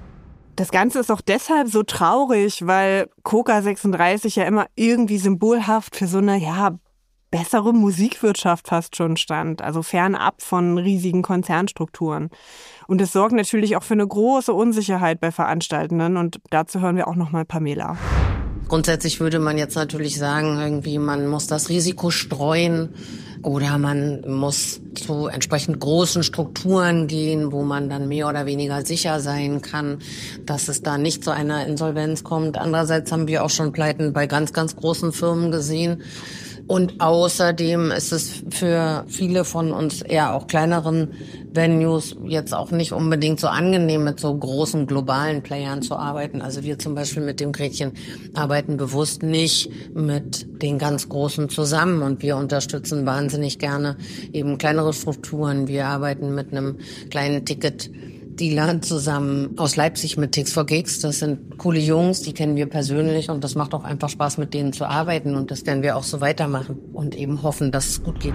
Das Ganze ist auch deshalb so traurig, weil KUKA 36 ja immer irgendwie symbolhaft für so eine, bessere Musikwirtschaft fast schon stand, also fernab von riesigen Konzernstrukturen. Und es sorgt natürlich auch für eine große Unsicherheit bei Veranstaltenden und dazu hören wir auch nochmal Pamela. Grundsätzlich würde man jetzt natürlich sagen, irgendwie man muss das Risiko streuen oder man muss zu entsprechend großen Strukturen gehen, wo man dann mehr oder weniger sicher sein kann, dass es da nicht zu einer Insolvenz kommt. Andererseits haben wir auch schon Pleiten bei ganz, ganz großen Firmen gesehen. Und außerdem ist es für viele von uns eher auch kleineren Venues jetzt auch nicht unbedingt so angenehm, mit so großen globalen Playern zu arbeiten. Also wir zum Beispiel mit dem Gretchen arbeiten bewusst nicht mit den ganz Großen zusammen und wir unterstützen wahnsinnig gerne eben kleinere Strukturen. Wir arbeiten mit einem kleinen Ticketdealer zusammen aus Leipzig mit Tix for Gigs. Das sind coole Jungs, die kennen wir persönlich und das macht auch einfach Spaß, mit denen zu arbeiten und das werden wir auch so weitermachen und eben hoffen, dass es gut geht.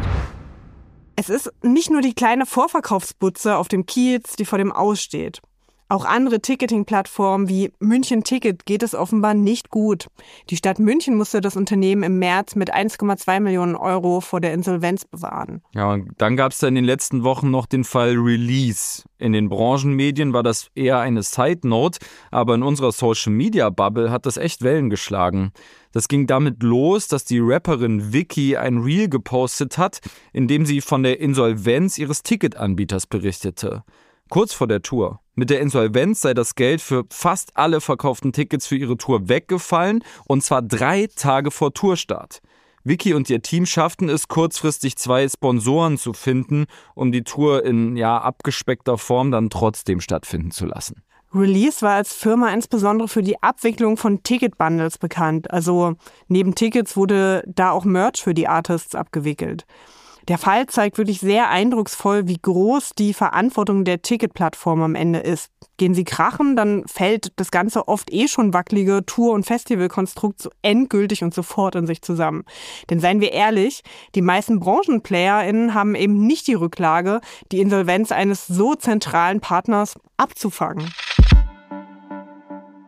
Es ist nicht nur die kleine Vorverkaufsbutze auf dem Kiez, die vor dem Aus steht. Auch andere Ticketing-Plattformen wie München Ticket geht es offenbar nicht gut. Die Stadt München musste das Unternehmen im März mit 1,2 Millionen Euro vor der Insolvenz bewahren. Ja, und dann gab es da in den letzten Wochen noch den Fall Release. In den Branchenmedien war das eher eine Side-Note, aber in unserer Social-Media-Bubble hat das echt Wellen geschlagen. Das ging damit los, dass die Rapperin Vicky ein Reel gepostet hat, in dem sie von der Insolvenz ihres Ticketanbieters berichtete. Kurz vor der Tour. Mit der Insolvenz sei das Geld für fast alle verkauften Tickets für ihre Tour weggefallen, und zwar 3 Tage vor Tourstart. Vicky und ihr Team schafften es kurzfristig 2 Sponsoren zu finden, um die Tour in abgespeckter Form dann trotzdem stattfinden zu lassen. Release war als Firma insbesondere für die Abwicklung von Ticketbundles bekannt. Also neben Tickets wurde da auch Merch für die Artists abgewickelt. Der Fall zeigt wirklich sehr eindrucksvoll, wie groß die Verantwortung der Ticketplattform am Ende ist. Gehen sie krachen, dann fällt das ganze oft schon wackelige Tour- und Festivalkonstrukt so endgültig und sofort in sich zusammen. Denn seien wir ehrlich, die meisten BranchenplayerInnen haben eben nicht die Rücklage, die Insolvenz eines so zentralen Partners abzufangen.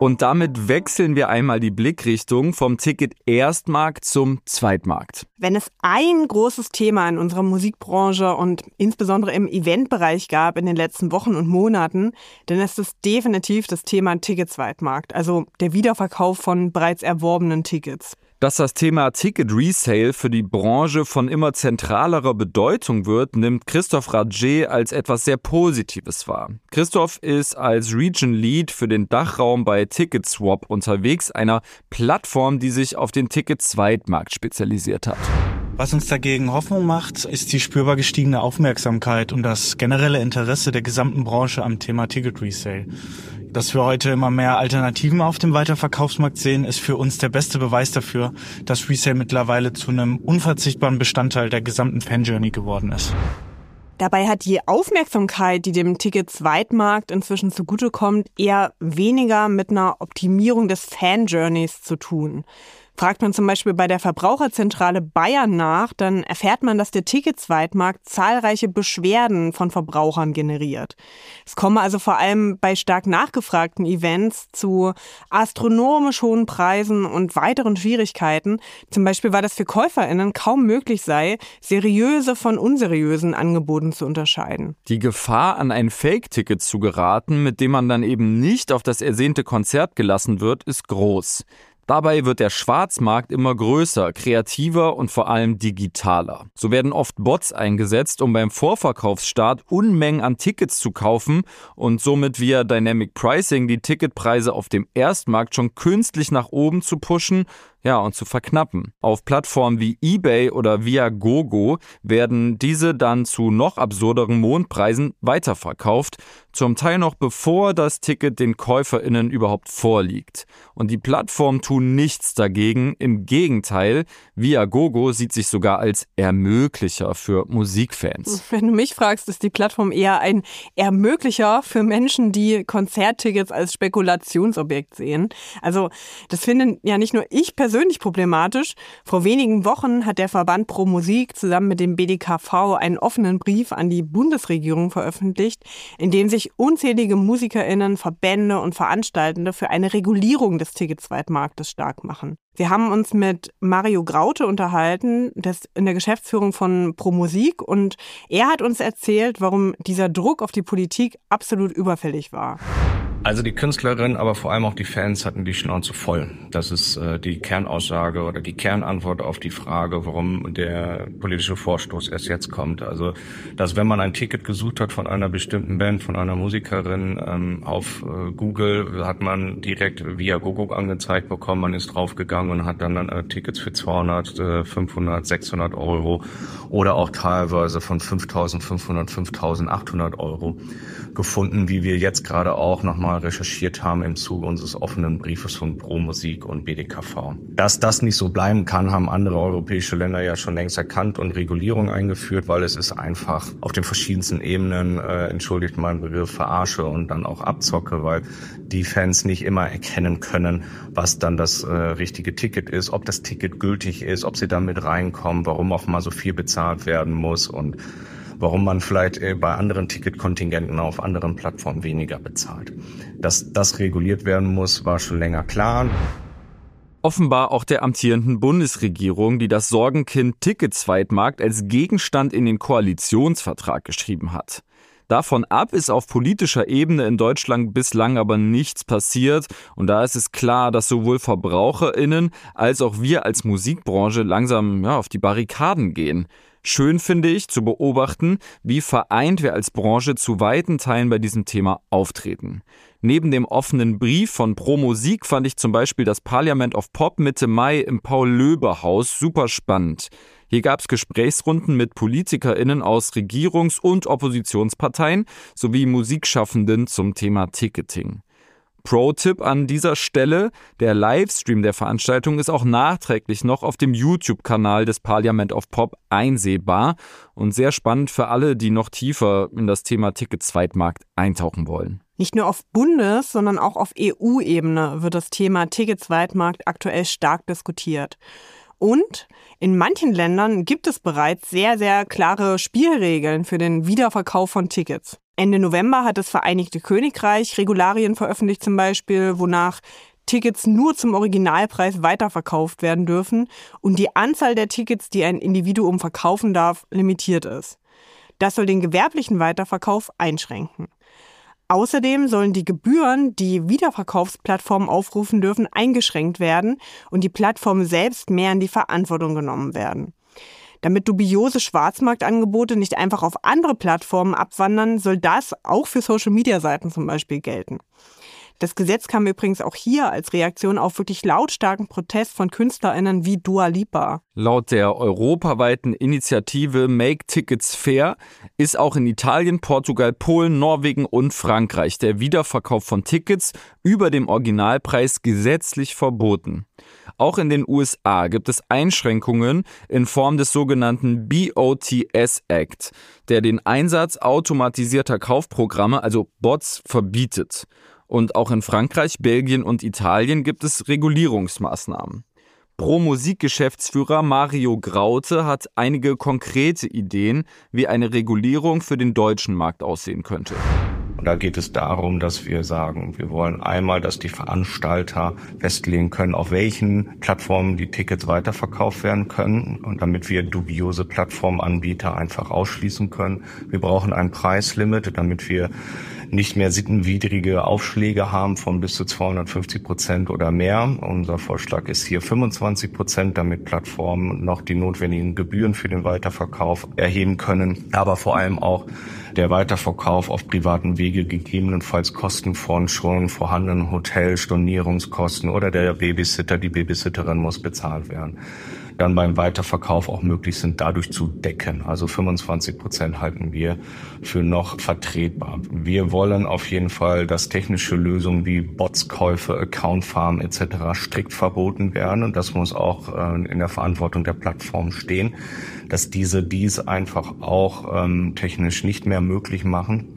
Und damit wechseln wir einmal die Blickrichtung vom Ticket-Erstmarkt zum Zweitmarkt. Wenn es ein großes Thema in unserer Musikbranche und insbesondere im Eventbereich gab in den letzten Wochen und Monaten, dann ist es definitiv das Thema Ticket-Zweitmarkt, also der Wiederverkauf von bereits erworbenen Tickets. Dass das Thema Ticket-Resale für die Branche von immer zentralerer Bedeutung wird, nimmt Christoph Radje als etwas sehr Positives wahr. Christoph ist als Region Lead für den Dachraum bei TicketSwap unterwegs, einer Plattform, die sich auf den Ticket-Zweitmarkt spezialisiert hat. Was uns dagegen Hoffnung macht, ist die spürbar gestiegene Aufmerksamkeit und das generelle Interesse der gesamten Branche am Thema Ticket-Resale. Dass wir heute immer mehr Alternativen auf dem Weiterverkaufsmarkt sehen, ist für uns der beste Beweis dafür, dass Resale mittlerweile zu einem unverzichtbaren Bestandteil der gesamten Fan-Journey geworden ist. Dabei hat die Aufmerksamkeit, die dem Ticket-Zweitmarkt inzwischen zugutekommt, eher weniger mit einer Optimierung des Fan-Journeys zu tun. Fragt man zum Beispiel bei der Verbraucherzentrale Bayern nach, dann erfährt man, dass der Ticket-Zweitmarkt zahlreiche Beschwerden von Verbrauchern generiert. Es komme also vor allem bei stark nachgefragten Events zu astronomisch hohen Preisen und weiteren Schwierigkeiten. Zum Beispiel, weil das für KäuferInnen kaum möglich sei, seriöse von unseriösen Angeboten zu unterscheiden. Die Gefahr, an ein Fake-Ticket zu geraten, mit dem man dann eben nicht auf das ersehnte Konzert gelassen wird, ist groß. Dabei wird der Schwarzmarkt immer größer, kreativer und vor allem digitaler. So werden oft Bots eingesetzt, um beim Vorverkaufsstart Unmengen an Tickets zu kaufen und somit via Dynamic Pricing die Ticketpreise auf dem Erstmarkt schon künstlich nach oben zu pushen, und zu verknappen. Auf Plattformen wie eBay oder Viagogo werden diese dann zu noch absurderen Mondpreisen weiterverkauft, zum Teil noch bevor das Ticket den KäuferInnen überhaupt vorliegt. Und die Plattformen tun nichts dagegen, im Gegenteil, Viagogo sieht sich sogar als Ermöglicher für Musikfans. Wenn du mich fragst, ist die Plattform eher ein Ermöglicher für Menschen, die Konzerttickets als Spekulationsobjekt sehen. Also das finden ja nicht nur ich persönlich problematisch. Vor wenigen Wochen hat der Verband Pro Musik zusammen mit dem BDKV einen offenen Brief an die Bundesregierung veröffentlicht, in dem sich unzählige MusikerInnen, Verbände und Veranstaltende für eine Regulierung des Ticket-Zweitmarktes stark machen. Wir haben uns mit Mario Graute unterhalten, das in der Geschäftsführung von Pro Musik, und er hat uns erzählt, warum dieser Druck auf die Politik absolut überfällig war. Also die Künstlerinnen, aber vor allem auch die Fans hatten die Schnauze voll. Das ist die Kernaussage oder die Kernantwort auf die Frage, warum der politische Vorstoß erst jetzt kommt. Also, dass wenn man ein Ticket gesucht hat von einer bestimmten Band, von einer Musikerin, auf Google hat man direkt Viagogo angezeigt bekommen, man ist draufgegangen und hat dann Tickets für 200, 500, 600 Euro oder auch teilweise von 5.500, 5.800 Euro gefunden, wie wir jetzt gerade auch nochmal recherchiert haben im Zuge unseres offenen Briefes von Pro Musik und BDKV. Dass das nicht so bleiben kann, haben andere europäische Länder ja schon längst erkannt und Regulierung eingeführt, weil es ist einfach auf den verschiedensten Ebenen, entschuldigt meinen Begriff, Verarsche und dann auch Abzocke, weil die Fans nicht immer erkennen können, was dann das richtige Ticket ist, ob das Ticket gültig ist, ob sie damit reinkommen, warum auch mal so viel bezahlt werden muss und warum man vielleicht bei anderen Ticketkontingenten auf anderen Plattformen weniger bezahlt. Dass das reguliert werden muss, war schon länger klar. Offenbar auch der amtierenden Bundesregierung, die das Sorgenkind Ticket-Zweitmarkt als Gegenstand in den Koalitionsvertrag geschrieben hat. Davon ab ist auf politischer Ebene in Deutschland bislang aber nichts passiert, und da ist es klar, dass sowohl VerbraucherInnen als auch wir als Musikbranche langsam auf die Barrikaden gehen. Schön finde ich zu beobachten, wie vereint wir als Branche zu weiten Teilen bei diesem Thema auftreten. Neben dem offenen Brief von Pro Musik fand ich zum Beispiel das Parliament of Pop Mitte Mai im Paul-Löbe-Haus super spannend. Hier gab es Gesprächsrunden mit PolitikerInnen aus Regierungs- und Oppositionsparteien sowie Musikschaffenden zum Thema Ticketing. Pro-Tipp an dieser Stelle: Der Livestream der Veranstaltung ist auch nachträglich noch auf dem YouTube-Kanal des Parliament of Pop einsehbar und sehr spannend für alle, die noch tiefer in das Thema Ticket-Zweitmarkt eintauchen wollen. Nicht nur auf Bundes-, sondern auch auf EU-Ebene wird das Thema Ticket-Zweitmarkt aktuell stark diskutiert. Und in manchen Ländern gibt es bereits sehr, sehr klare Spielregeln für den Wiederverkauf von Tickets. Ende November hat das Vereinigte Königreich Regularien veröffentlicht zum Beispiel, wonach Tickets nur zum Originalpreis weiterverkauft werden dürfen und die Anzahl der Tickets, die ein Individuum verkaufen darf, limitiert ist. Das soll den gewerblichen Weiterverkauf einschränken. Außerdem sollen die Gebühren, die Wiederverkaufsplattformen aufrufen dürfen, eingeschränkt werden und die Plattformen selbst mehr in die Verantwortung genommen werden. Damit dubiose Schwarzmarktangebote nicht einfach auf andere Plattformen abwandern, soll das auch für Social-Media-Seiten zum Beispiel gelten. Das Gesetz kam übrigens auch hier als Reaktion auf wirklich lautstarken Protest von KünstlerInnen wie Dua Lipa. Laut der europaweiten Initiative Make Tickets Fair ist auch in Italien, Portugal, Polen, Norwegen und Frankreich der Wiederverkauf von Tickets über dem Originalpreis gesetzlich verboten. Auch in den USA gibt es Einschränkungen in Form des sogenannten BOTS Act, der den Einsatz automatisierter Kaufprogramme, also Bots, verbietet. Und auch in Frankreich, Belgien und Italien gibt es Regulierungsmaßnahmen. Pro-Musik-Geschäftsführer Mario Graute hat einige konkrete Ideen, wie eine Regulierung für den deutschen Markt aussehen könnte. Und da geht es darum, dass wir sagen, wir wollen einmal, dass die Veranstalter festlegen können, auf welchen Plattformen die Tickets weiterverkauft werden können und damit wir dubiose Plattformanbieter einfach ausschließen können. Wir brauchen ein Preislimit, damit wir nicht mehr sittenwidrige Aufschläge haben von bis zu 250% oder mehr. Unser Vorschlag ist hier 25%, damit Plattformen noch die notwendigen Gebühren für den Weiterverkauf erheben können, aber vor allem auch der Weiterverkauf auf privaten Wege gegebenenfalls Kosten von schon vorhandenen Hotel, Stornierungskosten oder der Babysitter, die Babysitterin muss bezahlt werden. Dann beim Weiterverkauf auch möglich sind, dadurch zu decken. Also 25% halten wir für noch vertretbar. Wir wollen auf jeden Fall, dass technische Lösungen wie Botskäufe, Accountfarmen etc. strikt verboten werden. Und das muss auch in der Verantwortung der Plattform stehen, dass diese dies einfach auch technisch nicht mehr möglich machen.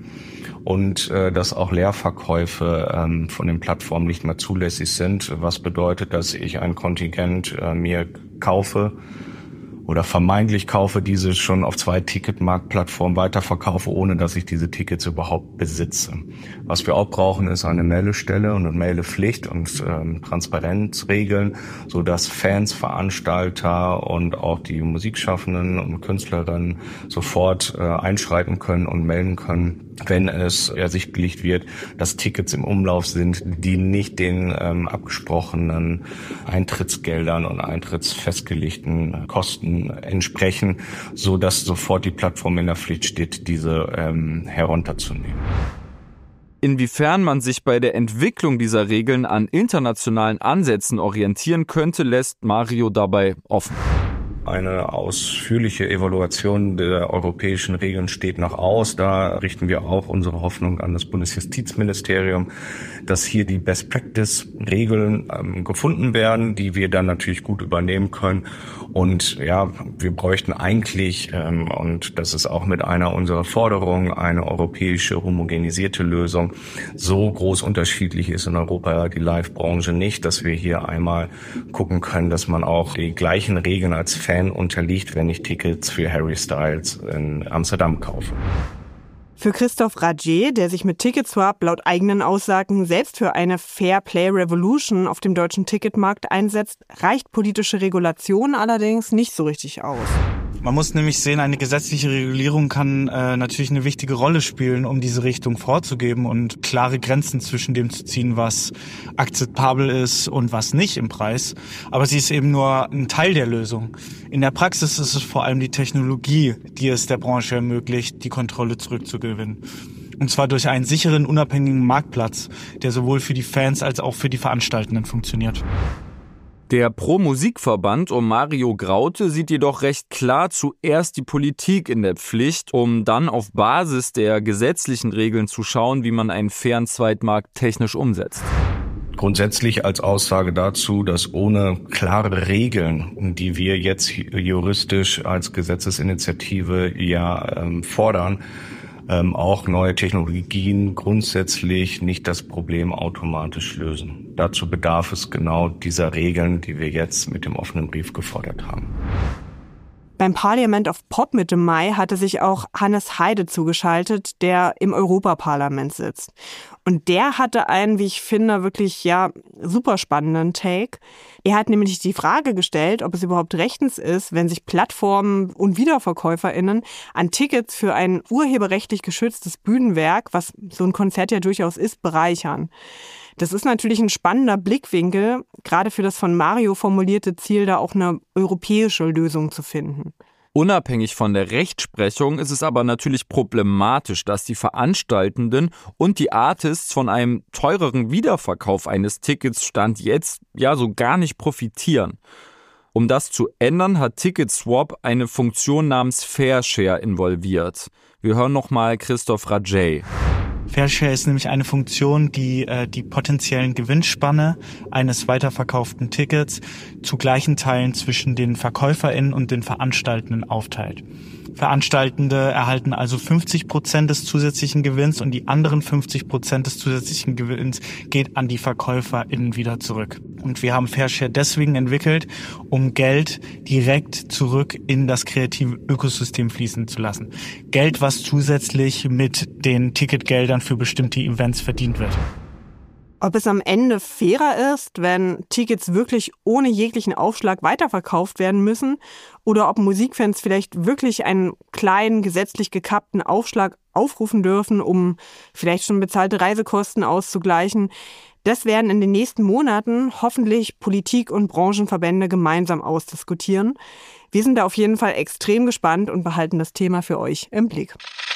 Und dass auch Leerverkäufe von den Plattformen nicht mehr zulässig sind, was bedeutet, dass ich ein Kontingent mir kaufe oder vermeintlich kaufe, diese schon auf 2 Ticketmarktplattformen weiterverkaufe, ohne dass ich diese Tickets überhaupt besitze. Was wir auch brauchen, ist eine Meldestelle und eine Meldepflicht und Transparenzregeln, so dass Fans, Veranstalter und auch die Musikschaffenden und Künstlerinnen sofort einschreiten können und melden können, wenn es ersichtlich wird, dass Tickets im Umlauf sind, die nicht den abgesprochenen Eintrittsgeldern und eintrittsfestgelegten Kosten entsprechen, so dass sofort die Plattform in der Pflicht steht, diese herunterzunehmen. Inwiefern man sich bei der Entwicklung dieser Regeln an internationalen Ansätzen orientieren könnte, lässt Mario dabei offen. Eine ausführliche Evaluation der europäischen Regeln steht noch aus. Da richten wir auch unsere Hoffnung an das Bundesjustizministerium, dass hier die Best-Practice-Regeln gefunden werden, die wir dann natürlich gut übernehmen können. Und ja, wir bräuchten eigentlich, und das ist auch mit einer unserer Forderungen, eine europäische homogenisierte Lösung. So groß unterschiedlich ist in Europa die Live-Branche nicht, dass wir hier einmal gucken können, dass man auch die gleichen Regeln als Fan unterliegt, wenn ich Tickets für Harry Styles in Amsterdam kaufe. Für Christoph Ragier, der sich mit Ticketswap laut eigenen Aussagen selbst für eine Fair Play Revolution auf dem deutschen Ticketmarkt einsetzt, reicht politische Regulation allerdings nicht so richtig aus. Man muss nämlich sehen, eine gesetzliche Regulierung kann natürlich eine wichtige Rolle spielen, um diese Richtung vorzugeben und klare Grenzen zwischen dem zu ziehen, was akzeptabel ist und was nicht im Preis. Aber sie ist eben nur ein Teil der Lösung. In der Praxis ist es vor allem die Technologie, die es der Branche ermöglicht, die Kontrolle zurückzugewinnen. Und zwar durch einen sicheren, unabhängigen Marktplatz, der sowohl für die Fans als auch für die Veranstaltenden funktioniert. Der Pro-Musik-Verband um Mario Graute sieht jedoch recht klar zuerst die Politik in der Pflicht, um dann auf Basis der gesetzlichen Regeln zu schauen, wie man einen fairen Zweitmarkt technisch umsetzt. Grundsätzlich als Aussage dazu, dass ohne klare Regeln, die wir jetzt juristisch als Gesetzesinitiative fordern, auch neue Technologien grundsätzlich nicht das Problem automatisch lösen. Dazu bedarf es genau dieser Regeln, die wir jetzt mit dem offenen Brief gefordert haben. Beim Parliament of Pop Mitte Mai hatte sich auch Hannes Heide zugeschaltet, der im Europaparlament sitzt. Und der hatte einen, wie ich finde, wirklich super spannenden Take. Er hat nämlich die Frage gestellt, ob es überhaupt rechtens ist, wenn sich Plattformen und WiederverkäuferInnen an Tickets für ein urheberrechtlich geschütztes Bühnenwerk, was so ein Konzert ja durchaus ist, bereichern. Das ist natürlich ein spannender Blickwinkel, gerade für das von Mario formulierte Ziel, da auch eine europäische Lösung zu finden. Unabhängig von der Rechtsprechung ist es aber natürlich problematisch, dass die Veranstaltenden und die Artists von einem teureren Wiederverkauf eines Tickets Stand jetzt so gar nicht profitieren. Um das zu ändern, hat Ticketswap eine Funktion namens Fairshare involviert. Wir hören nochmal Christoph Rajay. Fairshare ist nämlich eine Funktion, die die potenziellen Gewinnspanne eines weiterverkauften Tickets zu gleichen Teilen zwischen den VerkäuferInnen und den Veranstaltenden aufteilt. Veranstaltende erhalten also 50% des zusätzlichen Gewinns und die anderen 50% des zusätzlichen Gewinns geht an die VerkäuferInnen wieder zurück. Und wir haben Fairshare deswegen entwickelt, um Geld direkt zurück in das kreative Ökosystem fließen zu lassen. Geld, was zusätzlich mit den Ticketgeldern für bestimmte Events verdient wird. Ob es am Ende fairer ist, wenn Tickets wirklich ohne jeglichen Aufschlag weiterverkauft werden müssen oder ob Musikfans vielleicht wirklich einen kleinen, gesetzlich gekappten Aufschlag aufrufen dürfen, um vielleicht schon bezahlte Reisekosten auszugleichen, das werden in den nächsten Monaten hoffentlich Politik und Branchenverbände gemeinsam ausdiskutieren. Wir sind da auf jeden Fall extrem gespannt und behalten das Thema für euch im Blick.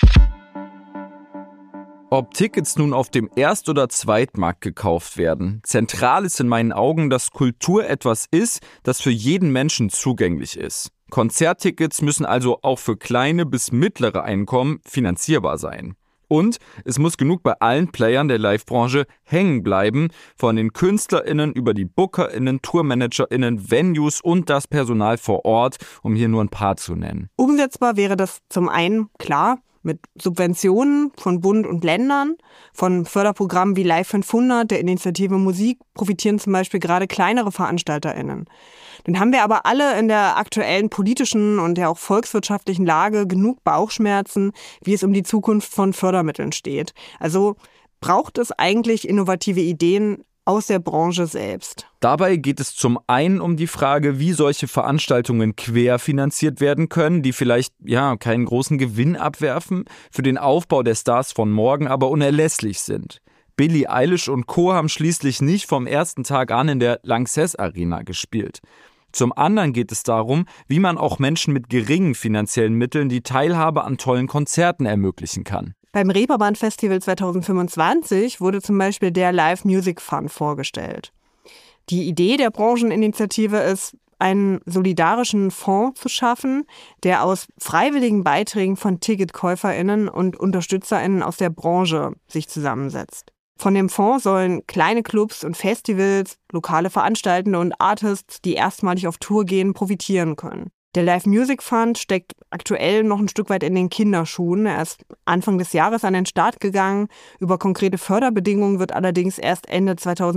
Ob Tickets nun auf dem Erst- oder Zweitmarkt gekauft werden, zentral ist in meinen Augen, dass Kultur etwas ist, das für jeden Menschen zugänglich ist. Konzerttickets müssen also auch für kleine bis mittlere Einkommen finanzierbar sein. Und es muss genug bei allen Playern der Live-Branche hängen bleiben, von den KünstlerInnen über die BookerInnen, TourmanagerInnen, Venues und das Personal vor Ort, um hier nur ein paar zu nennen. Umsetzbar wäre das zum einen, klar, mit Subventionen von Bund und Ländern, von Förderprogrammen wie Live 500, der Initiative Musik, profitieren zum Beispiel gerade kleinere VeranstalterInnen. Dann haben wir aber alle in der aktuellen politischen und ja auch volkswirtschaftlichen Lage genug Bauchschmerzen, wie es um die Zukunft von Fördermitteln steht. Also braucht es eigentlich innovative Ideen aus der Branche selbst. Dabei geht es zum einen um die Frage, wie solche Veranstaltungen querfinanziert werden können, die vielleicht keinen großen Gewinn abwerfen, für den Aufbau der Stars von morgen aber unerlässlich sind. Billie Eilish und Co. haben schließlich nicht vom ersten Tag an in der Lanxess Arena gespielt. Zum anderen geht es darum, wie man auch Menschen mit geringen finanziellen Mitteln die Teilhabe an tollen Konzerten ermöglichen kann. Beim Reeperbahn Festival 2025 wurde zum Beispiel der Live Music Fund vorgestellt. Die Idee der Brancheninitiative ist, einen solidarischen Fonds zu schaffen, der aus freiwilligen Beiträgen von TicketkäuferInnen und UnterstützerInnen aus der Branche sich zusammensetzt. Von dem Fonds sollen kleine Clubs und Festivals, lokale Veranstaltende und Artists, die erstmalig auf Tour gehen, profitieren können. Der Live Music Fund steckt aktuell noch ein Stück weit in den Kinderschuhen. Er ist Anfang des Jahres an den Start gegangen. Über konkrete Förderbedingungen wird allerdings erst Ende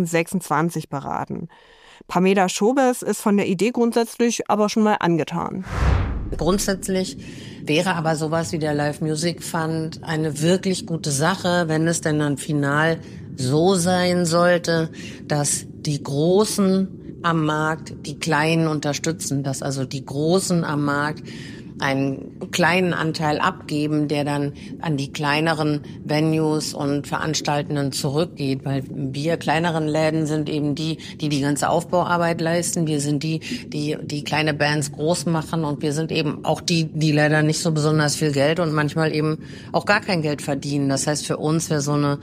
2026 beraten. Pamela Schobes ist von der Idee grundsätzlich aber schon mal angetan. Grundsätzlich wäre aber sowas wie der Live Music Fund eine wirklich gute Sache, wenn es denn dann final so sein sollte, dass die Großen am Markt die Kleinen unterstützen, dass also die Großen am Markt einen kleinen Anteil abgeben, der dann an die kleineren Venues und Veranstaltenden zurückgeht, weil wir kleineren Läden sind eben die ganze Aufbauarbeit leisten. Wir sind die kleine Bands groß machen und wir sind eben auch die leider nicht so besonders viel Geld und manchmal eben auch gar kein Geld verdienen. Das heißt, für uns wäre so eine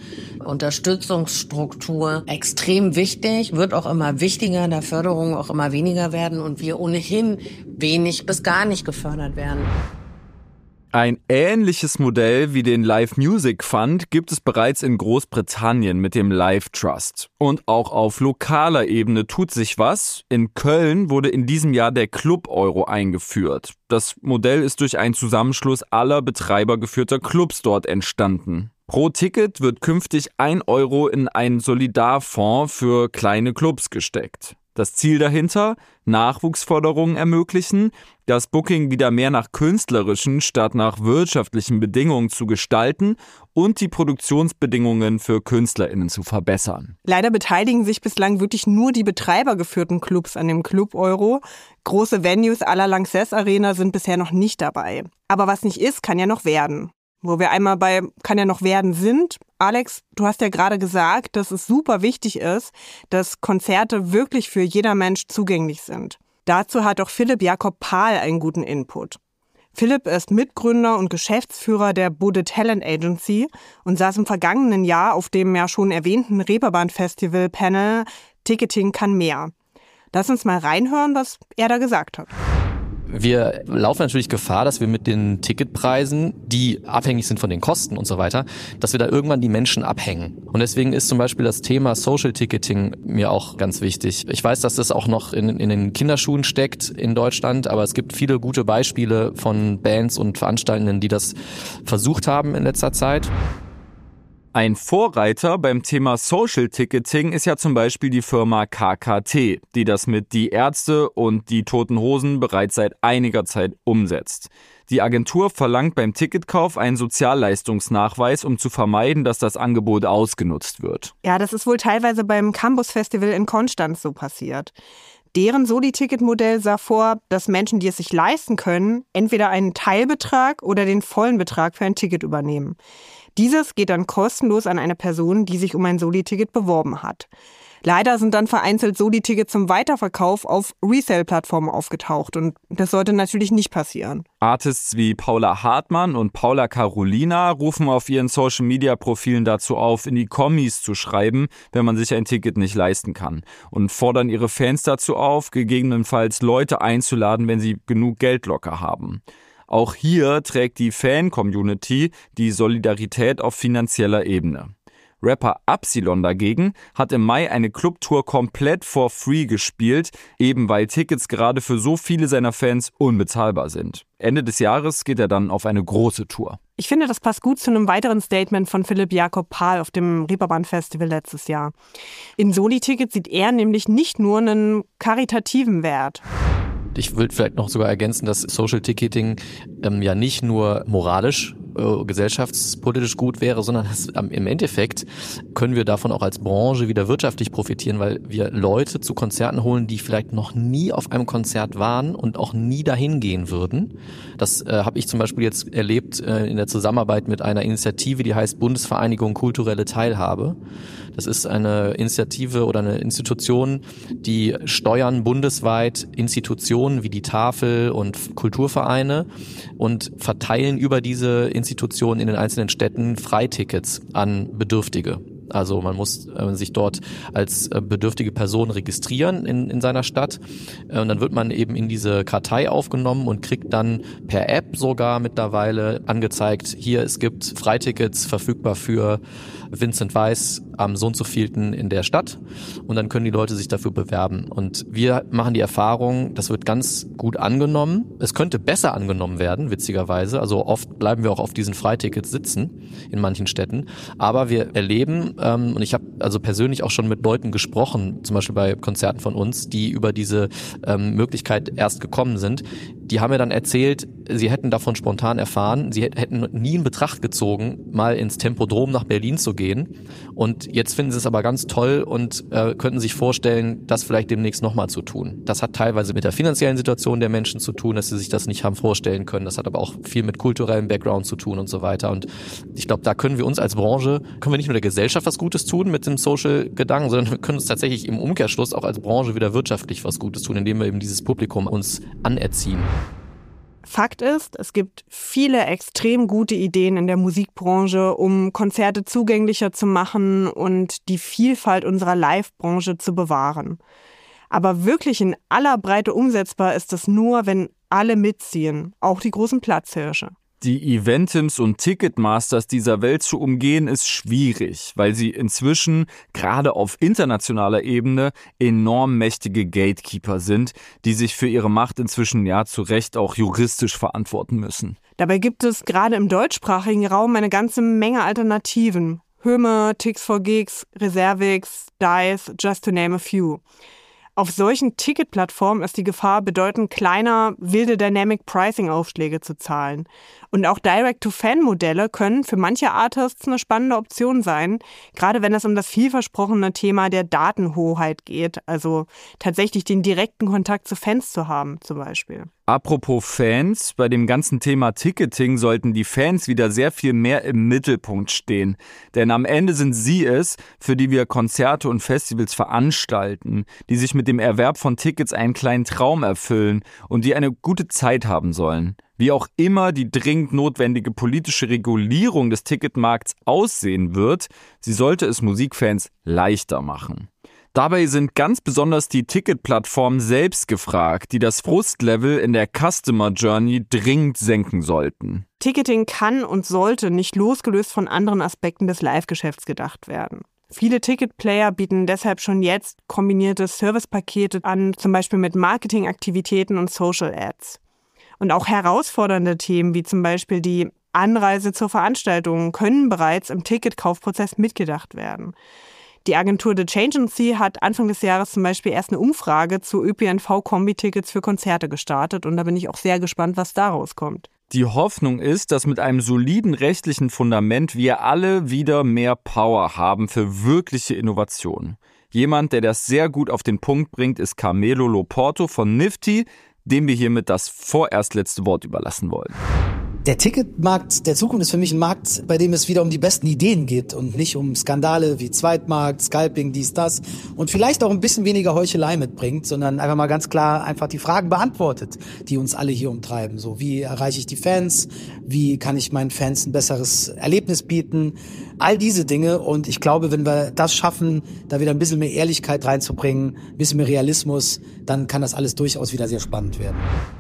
Unterstützungsstruktur extrem wichtig, wird auch immer wichtiger, da Förderungen auch immer weniger werden und wir ohnehin wenig bis gar nicht gefördert werden. Ein ähnliches Modell wie den Live Music Fund gibt es bereits in Großbritannien mit dem Live Trust. Und auch auf lokaler Ebene tut sich was. In Köln wurde in diesem Jahr der Club Euro eingeführt. Das Modell ist durch einen Zusammenschluss aller betreibergeführter Clubs dort entstanden. Pro Ticket wird künftig 1 Euro in einen Solidarfonds für kleine Clubs gesteckt. Das Ziel dahinter? Nachwuchsförderung ermöglichen, das Booking wieder mehr nach künstlerischen statt nach wirtschaftlichen Bedingungen zu gestalten und die Produktionsbedingungen für KünstlerInnen zu verbessern. Leider beteiligen sich bislang wirklich nur die betreibergeführten Clubs an dem Club Euro. Große Venues à la Lanxess Arena sind bisher noch nicht dabei. Aber was nicht ist, kann ja noch werden. Wo wir einmal bei kann ja noch werden sind. Alex, du hast ja gerade gesagt, dass es super wichtig ist, dass Konzerte wirklich für jeder Mensch zugänglich sind. Dazu hat auch Philipp Jakob Pahl einen guten Input. Philipp ist Mitgründer und Geschäftsführer der Bode Talent Agency und saß im vergangenen Jahr auf dem ja schon erwähnten Reeperbahn-Festival-Panel Ticketing kann mehr. Lass uns mal reinhören, was er da gesagt hat. Wir laufen natürlich Gefahr, dass wir mit den Ticketpreisen, die abhängig sind von den Kosten und so weiter, dass wir da irgendwann die Menschen abhängen. Und deswegen ist zum Beispiel das Thema Social Ticketing mir auch ganz wichtig. Ich weiß, dass das auch noch in den Kinderschuhen steckt in Deutschland, aber es gibt viele gute Beispiele von Bands und Veranstaltenden, die das versucht haben in letzter Zeit. Ein Vorreiter beim Thema Social Ticketing ist ja zum Beispiel die Firma KKT, die das mit Die Ärzte und Die Toten Hosen bereits seit einiger Zeit umsetzt. Die Agentur verlangt beim Ticketkauf einen Sozialleistungsnachweis, um zu vermeiden, dass das Angebot ausgenutzt wird. Ja, das ist wohl teilweise beim Campus Festival in Konstanz so passiert. Deren Soli-Ticket-Modell sah vor, dass Menschen, die es sich leisten können, entweder einen Teilbetrag oder den vollen Betrag für ein Ticket übernehmen. Dieses geht dann kostenlos an eine Person, die sich um ein Soli-Ticket beworben hat. Leider sind dann vereinzelt Soli-Tickets zum Weiterverkauf auf Resale-Plattformen aufgetaucht und das sollte natürlich nicht passieren. Artists wie Paula Hartmann und Paula Carolina rufen auf ihren Social-Media-Profilen dazu auf, in die Kommis zu schreiben, wenn man sich ein Ticket nicht leisten kann, und fordern ihre Fans dazu auf, gegebenenfalls Leute einzuladen, wenn sie genug Geld locker haben. Auch hier trägt die Fan-Community die Solidarität auf finanzieller Ebene. Rapper Absilon dagegen hat im Mai eine Clubtour komplett for free gespielt, eben weil Tickets gerade für so viele seiner Fans unbezahlbar sind. Ende des Jahres geht er dann auf eine große Tour. Ich finde, das passt gut zu einem weiteren Statement von Philipp Jakob Pahl auf dem Reeperbahn-Festival letztes Jahr. In Soli-Tickets sieht er nämlich nicht nur einen karitativen Wert. Ich will vielleicht noch sogar ergänzen, dass Social Ticketing ja nicht nur moralisch, gesellschaftspolitisch gut wäre, sondern dass, im Endeffekt können wir davon auch als Branche wieder wirtschaftlich profitieren, weil wir Leute zu Konzerten holen, die vielleicht noch nie auf einem Konzert waren und auch nie dahin gehen würden. Das habe ich zum Beispiel jetzt erlebt in der Zusammenarbeit mit einer Initiative, die heißt Bundesvereinigung Kulturelle Teilhabe. Das ist eine Initiative oder eine Institution, die steuern bundesweit Institutionen wie die Tafel und Kulturvereine und verteilen über diese Institutionen in den einzelnen Städten Freitickets an Bedürftige. Also man muss sich dort als bedürftige Person registrieren in seiner Stadt und dann wird man eben in diese Kartei aufgenommen und kriegt dann per App sogar mittlerweile angezeigt, hier, es gibt Freitickets verfügbar für Vincent Weiss am so und so vielten in der Stadt und dann können die Leute sich dafür bewerben. Und wir machen die Erfahrung, das wird ganz gut angenommen. Es könnte besser angenommen werden, witzigerweise. Also oft bleiben wir auch auf diesen Freitickets sitzen in manchen Städten. Aber wir erleben, und ich habe also persönlich auch schon mit Leuten gesprochen, zum Beispiel bei Konzerten von uns, die über diese Möglichkeit erst gekommen sind. Die haben mir dann erzählt, sie hätten davon spontan erfahren, sie hätten nie in Betracht gezogen, mal ins Tempodrom nach Berlin zu gehen. Und jetzt finden sie es aber ganz toll und könnten sich vorstellen, das vielleicht demnächst nochmal zu tun. Das hat teilweise mit der finanziellen Situation der Menschen zu tun, dass sie sich das nicht haben vorstellen können. Das hat aber auch viel mit kulturellem Background zu tun und so weiter. Und ich glaube, da können wir uns als Branche, können wir nicht nur der Gesellschaft was Gutes tun mit dem Social-Gedanken, sondern wir können uns tatsächlich im Umkehrschluss auch als Branche wieder wirtschaftlich was Gutes tun, indem wir eben dieses Publikum uns anerziehen. Fakt ist, es gibt viele extrem gute Ideen in der Musikbranche, um Konzerte zugänglicher zu machen und die Vielfalt unserer Live-Branche zu bewahren. Aber wirklich in aller Breite umsetzbar ist es nur, wenn alle mitziehen, auch die großen Platzhirsche. Die Eventims und Ticketmasters dieser Welt zu umgehen, ist schwierig, weil sie inzwischen, gerade auf internationaler Ebene, enorm mächtige Gatekeeper sind, die sich für ihre Macht inzwischen ja zu Recht auch juristisch verantworten müssen. Dabei gibt es gerade im deutschsprachigen Raum eine ganze Menge Alternativen. Höme, Tix4Gigs, Reservix, Dice, just to name a few. Auf solchen Ticketplattformen ist die Gefahr, bedeutend kleiner, wilde Dynamic-Pricing-Aufschläge zu zahlen. Und auch Direct-to-Fan-Modelle können für manche Artists eine spannende Option sein, gerade wenn es um das vielversprochene Thema der Datenhoheit geht, also tatsächlich den direkten Kontakt zu Fans zu haben zum Beispiel. Apropos Fans, bei dem ganzen Thema Ticketing sollten die Fans wieder sehr viel mehr im Mittelpunkt stehen. Denn am Ende sind sie es, für die wir Konzerte und Festivals veranstalten, die sich mit dem Erwerb von Tickets einen kleinen Traum erfüllen und die eine gute Zeit haben sollen. Wie auch immer die dringend notwendige politische Regulierung des Ticketmarkts aussehen wird, sie sollte es Musikfans leichter machen. Dabei sind ganz besonders die Ticketplattformen selbst gefragt, die das Frustlevel in der Customer Journey dringend senken sollten. Ticketing kann und sollte nicht losgelöst von anderen Aspekten des Live-Geschäfts gedacht werden. Viele Ticketplayer bieten deshalb schon jetzt kombinierte Servicepakete an, zum Beispiel mit Marketingaktivitäten und Social Ads. Und auch herausfordernde Themen wie zum Beispiel die Anreise zur Veranstaltung können bereits im Ticketkaufprozess mitgedacht werden. Die Agentur The Changeancy hat Anfang des Jahres zum Beispiel erst eine Umfrage zu ÖPNV-Kombi-Tickets für Konzerte gestartet und da bin ich auch sehr gespannt, was daraus kommt. Die Hoffnung ist, dass mit einem soliden rechtlichen Fundament wir alle wieder mehr Power haben für wirkliche Innovationen. Jemand, der das sehr gut auf den Punkt bringt, ist Carmelo Loporto von Nifty, dem wir hiermit das vorerst letzte Wort überlassen wollen. Der Ticketmarkt der Zukunft ist für mich ein Markt, bei dem es wieder um die besten Ideen geht und nicht um Skandale wie Zweitmarkt, Scalping, dies, das und vielleicht auch ein bisschen weniger Heuchelei mitbringt, sondern einfach mal ganz klar einfach die Fragen beantwortet, die uns alle hier umtreiben. So, wie erreiche ich die Fans? Wie kann ich meinen Fans ein besseres Erlebnis bieten? All diese Dinge und ich glaube, wenn wir das schaffen, da wieder ein bisschen mehr Ehrlichkeit reinzubringen, ein bisschen mehr Realismus, dann kann das alles durchaus wieder sehr spannend werden.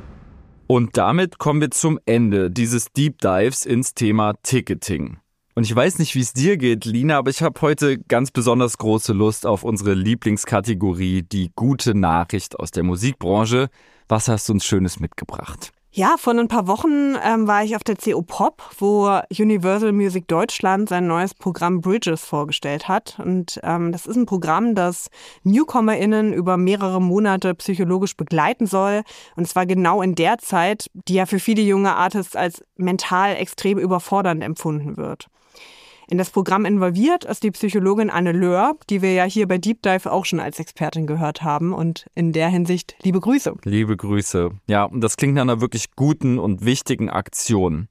Und damit kommen wir zum Ende dieses Deep Dives ins Thema Ticketing. Und ich weiß nicht, wie es dir geht, Lina, aber ich habe heute ganz besonders große Lust auf unsere Lieblingskategorie, die gute Nachricht aus der Musikbranche. Was hast du uns Schönes mitgebracht? Ja, vor ein paar Wochen war ich auf der CO Pop, wo Universal Music Deutschland sein neues Programm Bridges vorgestellt hat. Und das ist ein Programm, das NewcomerInnen über mehrere Monate psychologisch begleiten soll. Und zwar genau in der Zeit, die ja für viele junge Artists als mental extrem überfordernd empfunden wird. In das Programm involviert ist die Psychologin Anne Löhr, die wir ja hier bei Deep Dive auch schon als Expertin gehört haben. Und in der Hinsicht liebe Grüße. Liebe Grüße. Ja, und das klingt nach einer wirklich guten und wichtigen Aktion.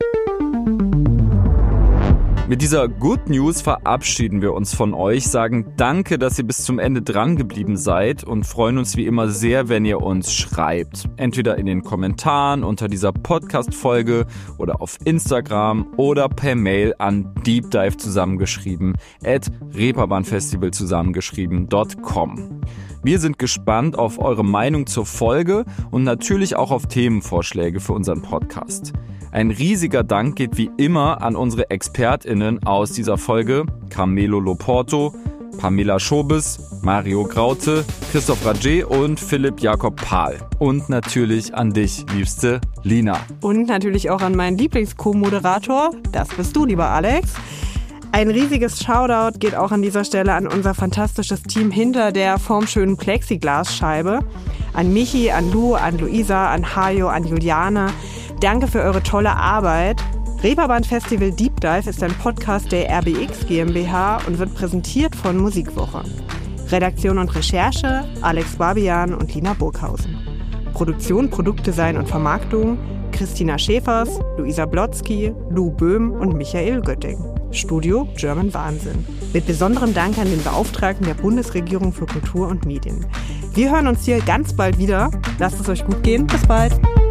Mit dieser Good News verabschieden wir uns von euch, sagen danke, dass ihr bis zum Ende dran geblieben seid und freuen uns wie immer sehr, wenn ihr uns schreibt. Entweder in den Kommentaren unter dieser Podcast-Folge oder auf Instagram oder per Mail an deepdive zusammengeschrieben @reeperbahnfestival zusammengeschrieben.com. Wir sind gespannt auf eure Meinung zur Folge und natürlich auch auf Themenvorschläge für unseren Podcast. Ein riesiger Dank geht wie immer an unsere ExpertInnen aus dieser Folge: Carmelo Loporto, Pamela Schobes, Mario Graute, Christoph Rager und Philipp Jakob Pahl. Und natürlich an dich, liebste Lina. Und natürlich auch an meinen Lieblings-Co-Moderator, das bist du, lieber Alex. Ein riesiges Shoutout geht auch an dieser Stelle an unser fantastisches Team hinter der formschönen Plexiglasscheibe. An Michi, an Lu, an Luisa, an Hajo, an Juliane. Danke für eure tolle Arbeit. Reeperbahn Festival Deep Dive ist ein Podcast der RBX GmbH und wird präsentiert von Musikwoche. Redaktion und Recherche Alex Babian und Lina Burghausen. Produktion, Produktdesign und Vermarktung Christina Schäfers, Luisa Blotzky, Lou Böhm und Michael Götting. Studio German Wahnsinn. Mit besonderem Dank an den Beauftragten der Bundesregierung für Kultur und Medien. Wir hören uns hier ganz bald wieder. Lasst es euch gut gehen. Bis bald.